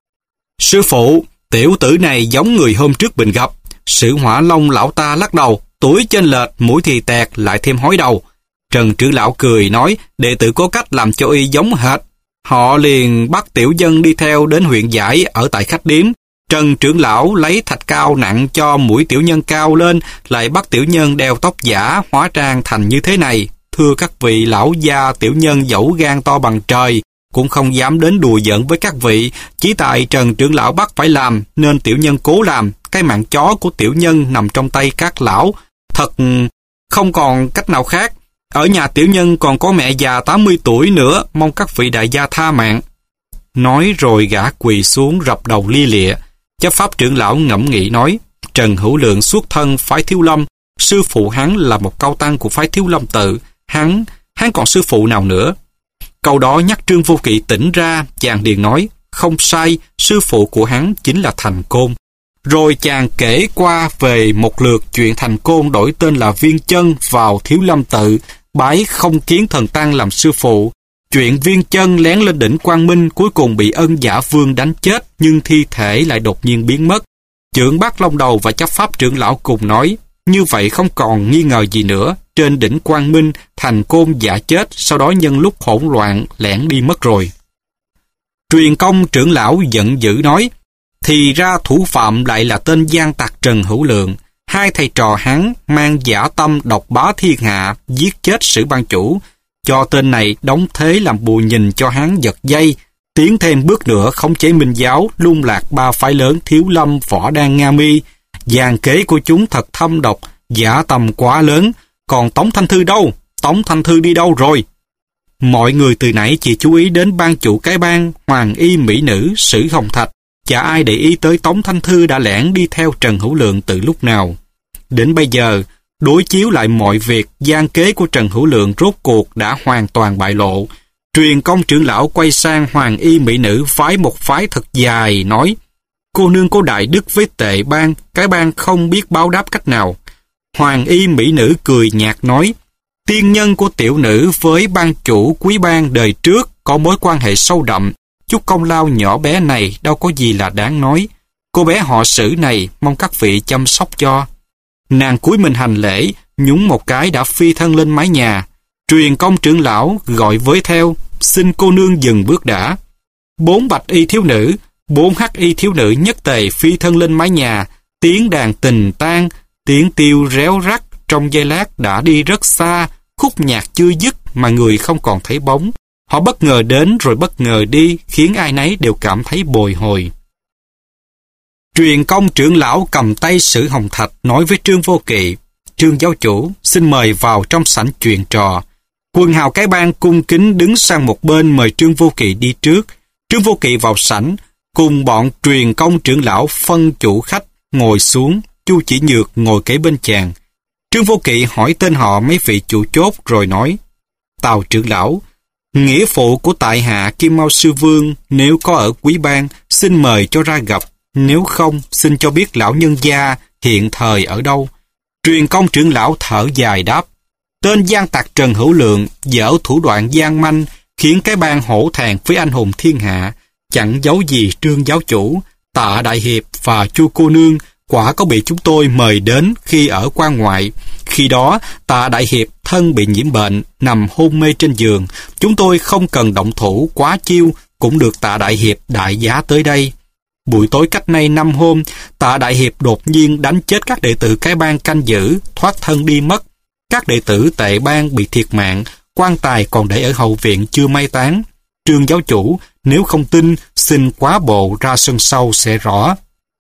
sư phụ, tiểu tử này giống người hôm trước mình gặp. Sử Hỏa Long lão ta lắc đầu, tuổi chênh lệch, mũi thì tẹt, lại thêm hói đầu. Trần trưởng lão cười nói, đệ tử có cách làm cho y giống hệt. Họ liền bắt tiểu nhân đi theo đến huyện Giải ở tại khách điếm. Trần trưởng lão lấy thạch cao nặng cho mũi tiểu nhân cao lên, lại bắt tiểu nhân đeo tóc giả, hóa trang thành như thế này. Thưa các vị lão gia, tiểu nhân dẫu gan to bằng trời, cũng không dám đến đùa giỡn với các vị. Chỉ tại Trần trưởng lão bắt phải làm, nên tiểu nhân cố làm. Cái mạng chó của tiểu nhân nằm trong tay các lão. Thật không còn cách nào khác. Ở nhà tiểu nhân còn có mẹ già tám mươi tuổi nữa, mong các vị đại gia tha mạng. Nói rồi gã quỳ xuống rập đầu lia lịa. Chấp pháp trưởng lão ngẫm nghĩ nói, Trần Hữu Lượng xuất thân phái Thiếu Lâm, sư phụ hắn là một cao tăng của phái Thiếu Lâm tự, hắn, hắn còn sư phụ nào nữa? Câu đó nhắc Trương Vô Kỵ tỉnh ra, chàng liền nói, không sai, sư phụ của hắn chính là Thành Côn. Rồi chàng kể qua về một lượt chuyện Thành Côn đổi tên là Viên Chân vào Thiếu Lâm tự, bái Không Kiến thần tăng làm sư phụ. Chuyện Viên Chân lén lên đỉnh Quang Minh cuối cùng bị Ân Giả Vương đánh chết, nhưng thi thể lại đột nhiên biến mất. Chưởng Bát Long Đầu và chấp pháp trưởng lão cùng nói, như vậy không còn nghi ngờ gì nữa, trên đỉnh Quang Minh Thành Côn giả chết, sau đó nhân lúc hỗn loạn lẻn đi mất rồi. Truyền Công trưởng lão giận dữ nói, thì ra thủ phạm lại là tên gian tặc Trần Hữu Lượng. Hai thầy trò hắn mang dã tâm độc bá thiên hạ, giết chết Sử Ban Chủ, cho tên này đóng thế làm bù nhìn cho hắn giật dây, tiến thêm bước nữa khống chế Minh Giáo, lung lạc ba phái lớn Thiếu Lâm, Võ Đan, Nga Mi. Dàn kế của chúng thật thâm độc, dã tâm quá lớn. Còn Tống Thanh Thư đâu? Tống Thanh Thư đi đâu rồi? Mọi người từ nãy chỉ chú ý đến ban chủ cái bang, Hoàng Y Mỹ Nữ, Sử Hồng Thạch. Chả ai để ý tới Tống Thanh Thư đã lẻn đi theo Trần Hữu Lượng từ lúc nào. Đến bây giờ, đối chiếu lại mọi việc, gian kế của Trần Hữu Lượng rốt cuộc đã hoàn toàn bại lộ. Truyền Công trưởng lão quay sang Hoàng Y Mỹ Nữ phái một phái thật dài, nói, cô nương có đại đức với tệ bang, cái bang không biết báo đáp cách nào. Hoàng Y Mỹ Nữ cười nhạt nói, tiên nhân của tiểu nữ với ban chủ quý bang đời trước có mối quan hệ sâu đậm, chút công lao nhỏ bé này đâu có gì là đáng nói. Cô bé họ Sử này mong các vị chăm sóc cho. Nàng cúi mình hành lễ, nhúng một cái đã phi thân lên mái nhà. Truyền Công trưởng lão gọi với theo, xin cô nương dừng bước đã. Bốn bạch y thiếu nữ, bốn hắc y thiếu nữ nhất tề phi thân lên mái nhà, tiếng đàn tình tang, tiếng tiêu réo rắt, trong giây lát đã đi rất xa, khúc nhạc chưa dứt mà người không còn thấy bóng. Họ bất ngờ đến rồi bất ngờ đi, khiến ai nấy đều cảm thấy bồi hồi. Truyền Công trưởng lão cầm tay Sử Hồng Thạch nói với Trương Vô Kỵ, Trương giáo chủ xin mời vào trong sảnh chuyện trò. Quần hào cái bang cung kính đứng sang một bên mời Trương Vô Kỵ đi trước. Trương Vô Kỵ vào sảnh, cùng bọn Truyền Công trưởng lão phân chủ khách ngồi xuống, Chu Chỉ Nhược ngồi kế bên chàng. Trương Vô Kỵ hỏi tên họ mấy vị chủ chốt rồi nói, Tào trưởng lão, nghĩa phụ của tại hạ Kim Mao Sư Vương nếu có ở quý bang xin mời cho ra gặp, nếu không xin cho biết lão nhân gia hiện thời ở đâu. Truyền Công trưởng lão thở dài đáp, tên gian tặc Trần Hữu Lượng dở thủ đoạn gian manh, khiến cái bang hổ thẹn với anh hùng thiên hạ. Chẳng giấu gì Trương giáo chủ, Tạ đại hiệp và Chu cô nương quả có bị chúng tôi mời đến khi ở quan ngoại. Khi đó Tạ đại hiệp thân bị nhiễm bệnh, nằm hôn mê trên giường. Chúng tôi không cần động thủ quá chiêu, cũng được Tạ đại hiệp đại giá tới đây. Buổi tối cách nay năm hôm, Tạ đại hiệp đột nhiên đánh chết các đệ tử cái bang canh giữ, thoát thân đi mất. Các đệ tử tệ bang bị thiệt mạng, quan tài còn để ở hậu viện chưa mai táng. Trương giáo chủ, nếu không tin, xin quá bộ ra sân sau sẽ rõ.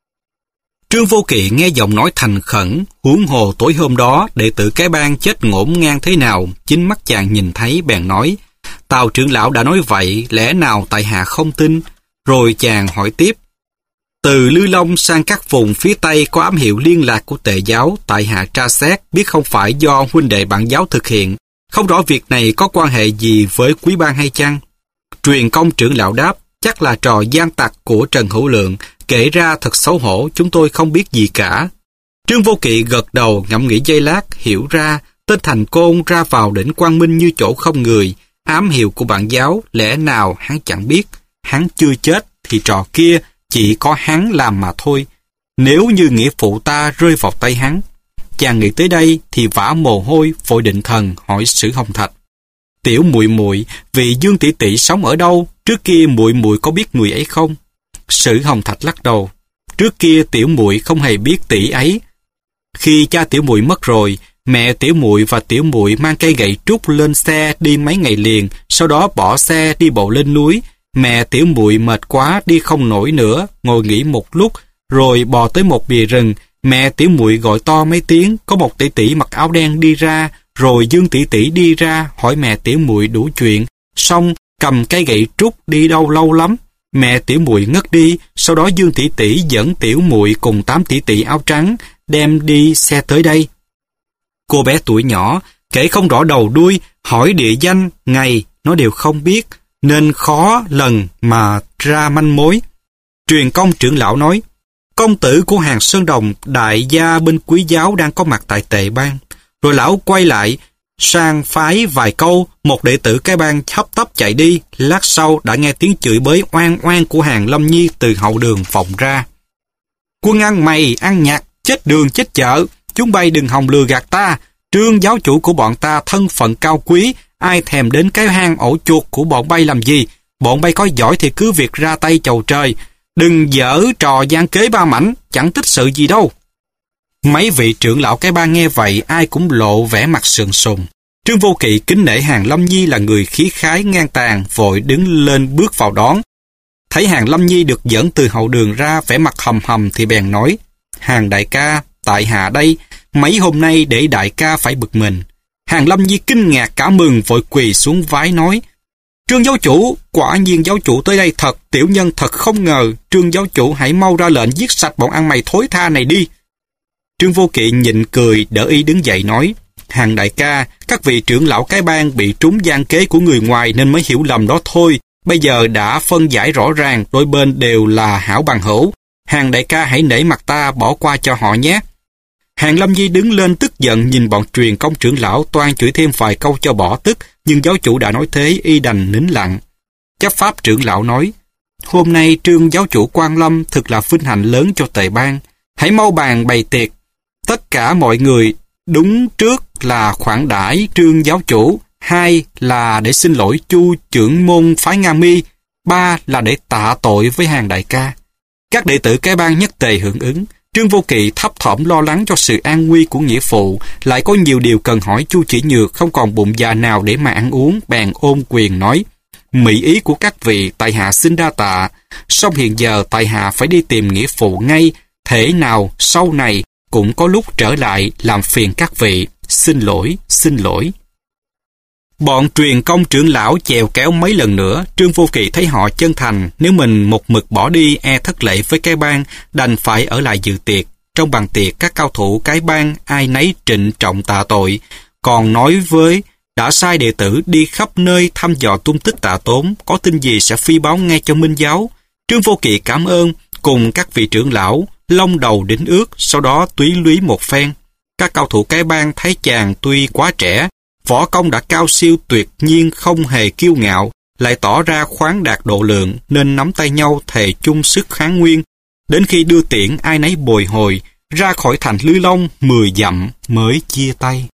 Trương Vô Kỵ nghe giọng nói thành khẩn, huống hồ tối hôm đó đệ tử cái bang chết ngổn ngang thế nào, chính mắt chàng nhìn thấy bèn nói, Tào trưởng lão đã nói vậy, lẽ nào tại hạ không tin? Rồi chàng hỏi tiếp, từ Lư Long sang các vùng phía Tây có ám hiệu liên lạc của Tề giáo, tại hạ tra xét biết không phải do huynh đệ bản giáo thực hiện, không rõ việc này có quan hệ gì với quý bang hay chăng? Truyền Công trưởng lão đáp, chắc là trò gian tặc của Trần Hữu Lượng, kể ra thật xấu hổ, chúng tôi không biết gì cả. Trương Vô Kỵ gật đầu ngẫm nghĩ giây lát, hiểu ra, tên Thành Côn ra vào đỉnh Quang Minh như chỗ không người, ám hiệu của bản giáo, lẽ nào hắn chẳng biết, hắn chưa chết thì trò kia chỉ có hắn làm mà thôi. Nếu như nghĩa phụ ta rơi vào tay hắn. Chàng nghĩ tới đây thì vã mồ hôi, vội định thần hỏi Sử Hồng Thạch, tiểu muội muội, vị Dương tỷ tỷ sống ở đâu? Trước kia muội muội có biết người ấy không? Sử Hồng Thạch lắc đầu, trước kia tiểu muội không hề biết tỷ ấy. Khi cha tiểu muội mất rồi, mẹ tiểu muội và tiểu muội mang cây gậy trúc lên xe đi mấy ngày liền, sau đó bỏ xe đi bộ lên núi. Mẹ tiểu muội mệt quá đi không nổi nữa, ngồi nghỉ một lúc, rồi bò tới một bìa rừng. Mẹ tiểu muội gọi to mấy tiếng, có một tỷ tỷ mặc áo đen đi ra, rồi Dương tỷ tỷ đi ra hỏi mẹ tiểu muội đủ chuyện, xong cầm cây gậy trúc đi đâu lâu lắm. Mẹ tiểu muội ngất đi, sau đó Dương tỷ tỷ dẫn tiểu muội cùng tám tỷ tỷ áo trắng đem đi xe tới đây. Cô bé tuổi nhỏ kể không rõ đầu đuôi, hỏi địa danh ngày nó đều không biết, nên khó lần mà ra manh mối. Truyền Công trưởng lão nói, công tử của hàng Sơn Đồng, đại gia bên quý giáo đang có mặt tại Tề bang. Rồi lão quay lại, sang phái vài câu, một đệ tử cái bang hấp tấp chạy đi, lát sau đã nghe tiếng chửi bới oan oan của Hàn Lâm Nhi từ hậu đường vọng ra. Quân ăn mày, ăn nhặt, chết đường chết chợ, chúng bay đừng hòng lừa gạt ta, Trương giáo chủ của bọn ta thân phận cao quý, ai thèm đến cái hang ổ chuột của bọn bay làm gì, bọn bay có giỏi thì cứ việc ra tay chầu trời, đừng dở trò gian kế ba mảnh, chẳng tích sự gì đâu. Mấy vị trưởng lão cái bang nghe vậy ai cũng lộ vẻ mặt sườn sùng. Trương Vô Kỵ kính nể Hàn Lâm Nhi là người khí khái ngang tàn, vội đứng lên bước vào đón. Thấy Hàn Lâm Nhi được dẫn từ hậu đường ra vẻ mặt hầm hầm thì bèn nói, Hàn đại ca, tại hạ đây, mấy hôm nay để đại ca phải bực mình. Hàn Lâm Nhi kinh ngạc cả mừng vội quỳ xuống vái nói, Trương giáo chủ, quả nhiên giáo chủ tới đây thật, tiểu nhân thật không ngờ, Trương giáo chủ hãy mau ra lệnh giết sạch bọn ăn mày thối tha này đi. Trương Vô Kỵ nhịn cười, đỡ y đứng dậy nói, Hàn đại ca, các vị trưởng lão cái bang bị trúng gian kế của người ngoài nên mới hiểu lầm đó thôi, bây giờ đã phân giải rõ ràng, đôi bên đều là hảo bằng hữu. Hàn đại ca hãy nể mặt ta bỏ qua cho họ nhé. Hàn Lâm Nhi đứng lên tức giận nhìn bọn truyền công trưởng lão toan chửi thêm vài câu cho bỏ tức, nhưng giáo chủ đã nói thế y đành nín lặng. Chấp pháp trưởng lão nói, hôm nay Trương giáo chủ Quan Lâm thực là vinh hạnh lớn cho tề bang, hãy mau bàn bày tiệc. Tất cả mọi người đúng trước là khoản đãi Trương giáo chủ, hai là để xin lỗi Chu trưởng môn phái Nga Mi, ba là để tạ tội với Hàn đại ca. Các đệ tử cái bang nhất tề hưởng ứng. Trương Vô Kỵ thấp thỏm lo lắng cho sự an nguy của nghĩa phụ, lại có nhiều điều cần hỏi Chu Chỉ Nhược, không còn bụng dạ nào để mà ăn uống, bèn ôm quyền nói, mỹ ý của các vị tại hạ xin đa tạ, song hiện giờ tại hạ phải đi tìm nghĩa phụ ngay, thể nào sau này cũng có lúc trở lại làm phiền các vị, xin lỗi, xin lỗi. Bọn truyền công trưởng lão chèo kéo mấy lần nữa, Trương Vô Kỵ thấy họ chân thành, nếu mình một mực bỏ đi e thất lễ với cái bang, đành phải ở lại dự tiệc. Trong bàn tiệc, các cao thủ cái bang ai nấy trịnh trọng tạ tội, còn nói với đã sai đệ tử đi khắp nơi thăm dò tung tích Tạ Tốn, có tin gì sẽ phi báo ngay cho Minh giáo. Trương Vô Kỵ cảm ơn, cùng các vị trưởng lão, lông đầu đính ước, sau đó túy lúy một phen. Các cao thủ cái bang thấy chàng tuy quá trẻ, võ công đã cao siêu tuyệt nhiên không hề kiêu ngạo, lại tỏ ra khoáng đạt độ lượng nên nắm tay nhau thề chung sức kháng nguyên. Đến khi đưa tiễn ai nấy bồi hồi, ra khỏi thành Lư Long mười dặm mới chia tay.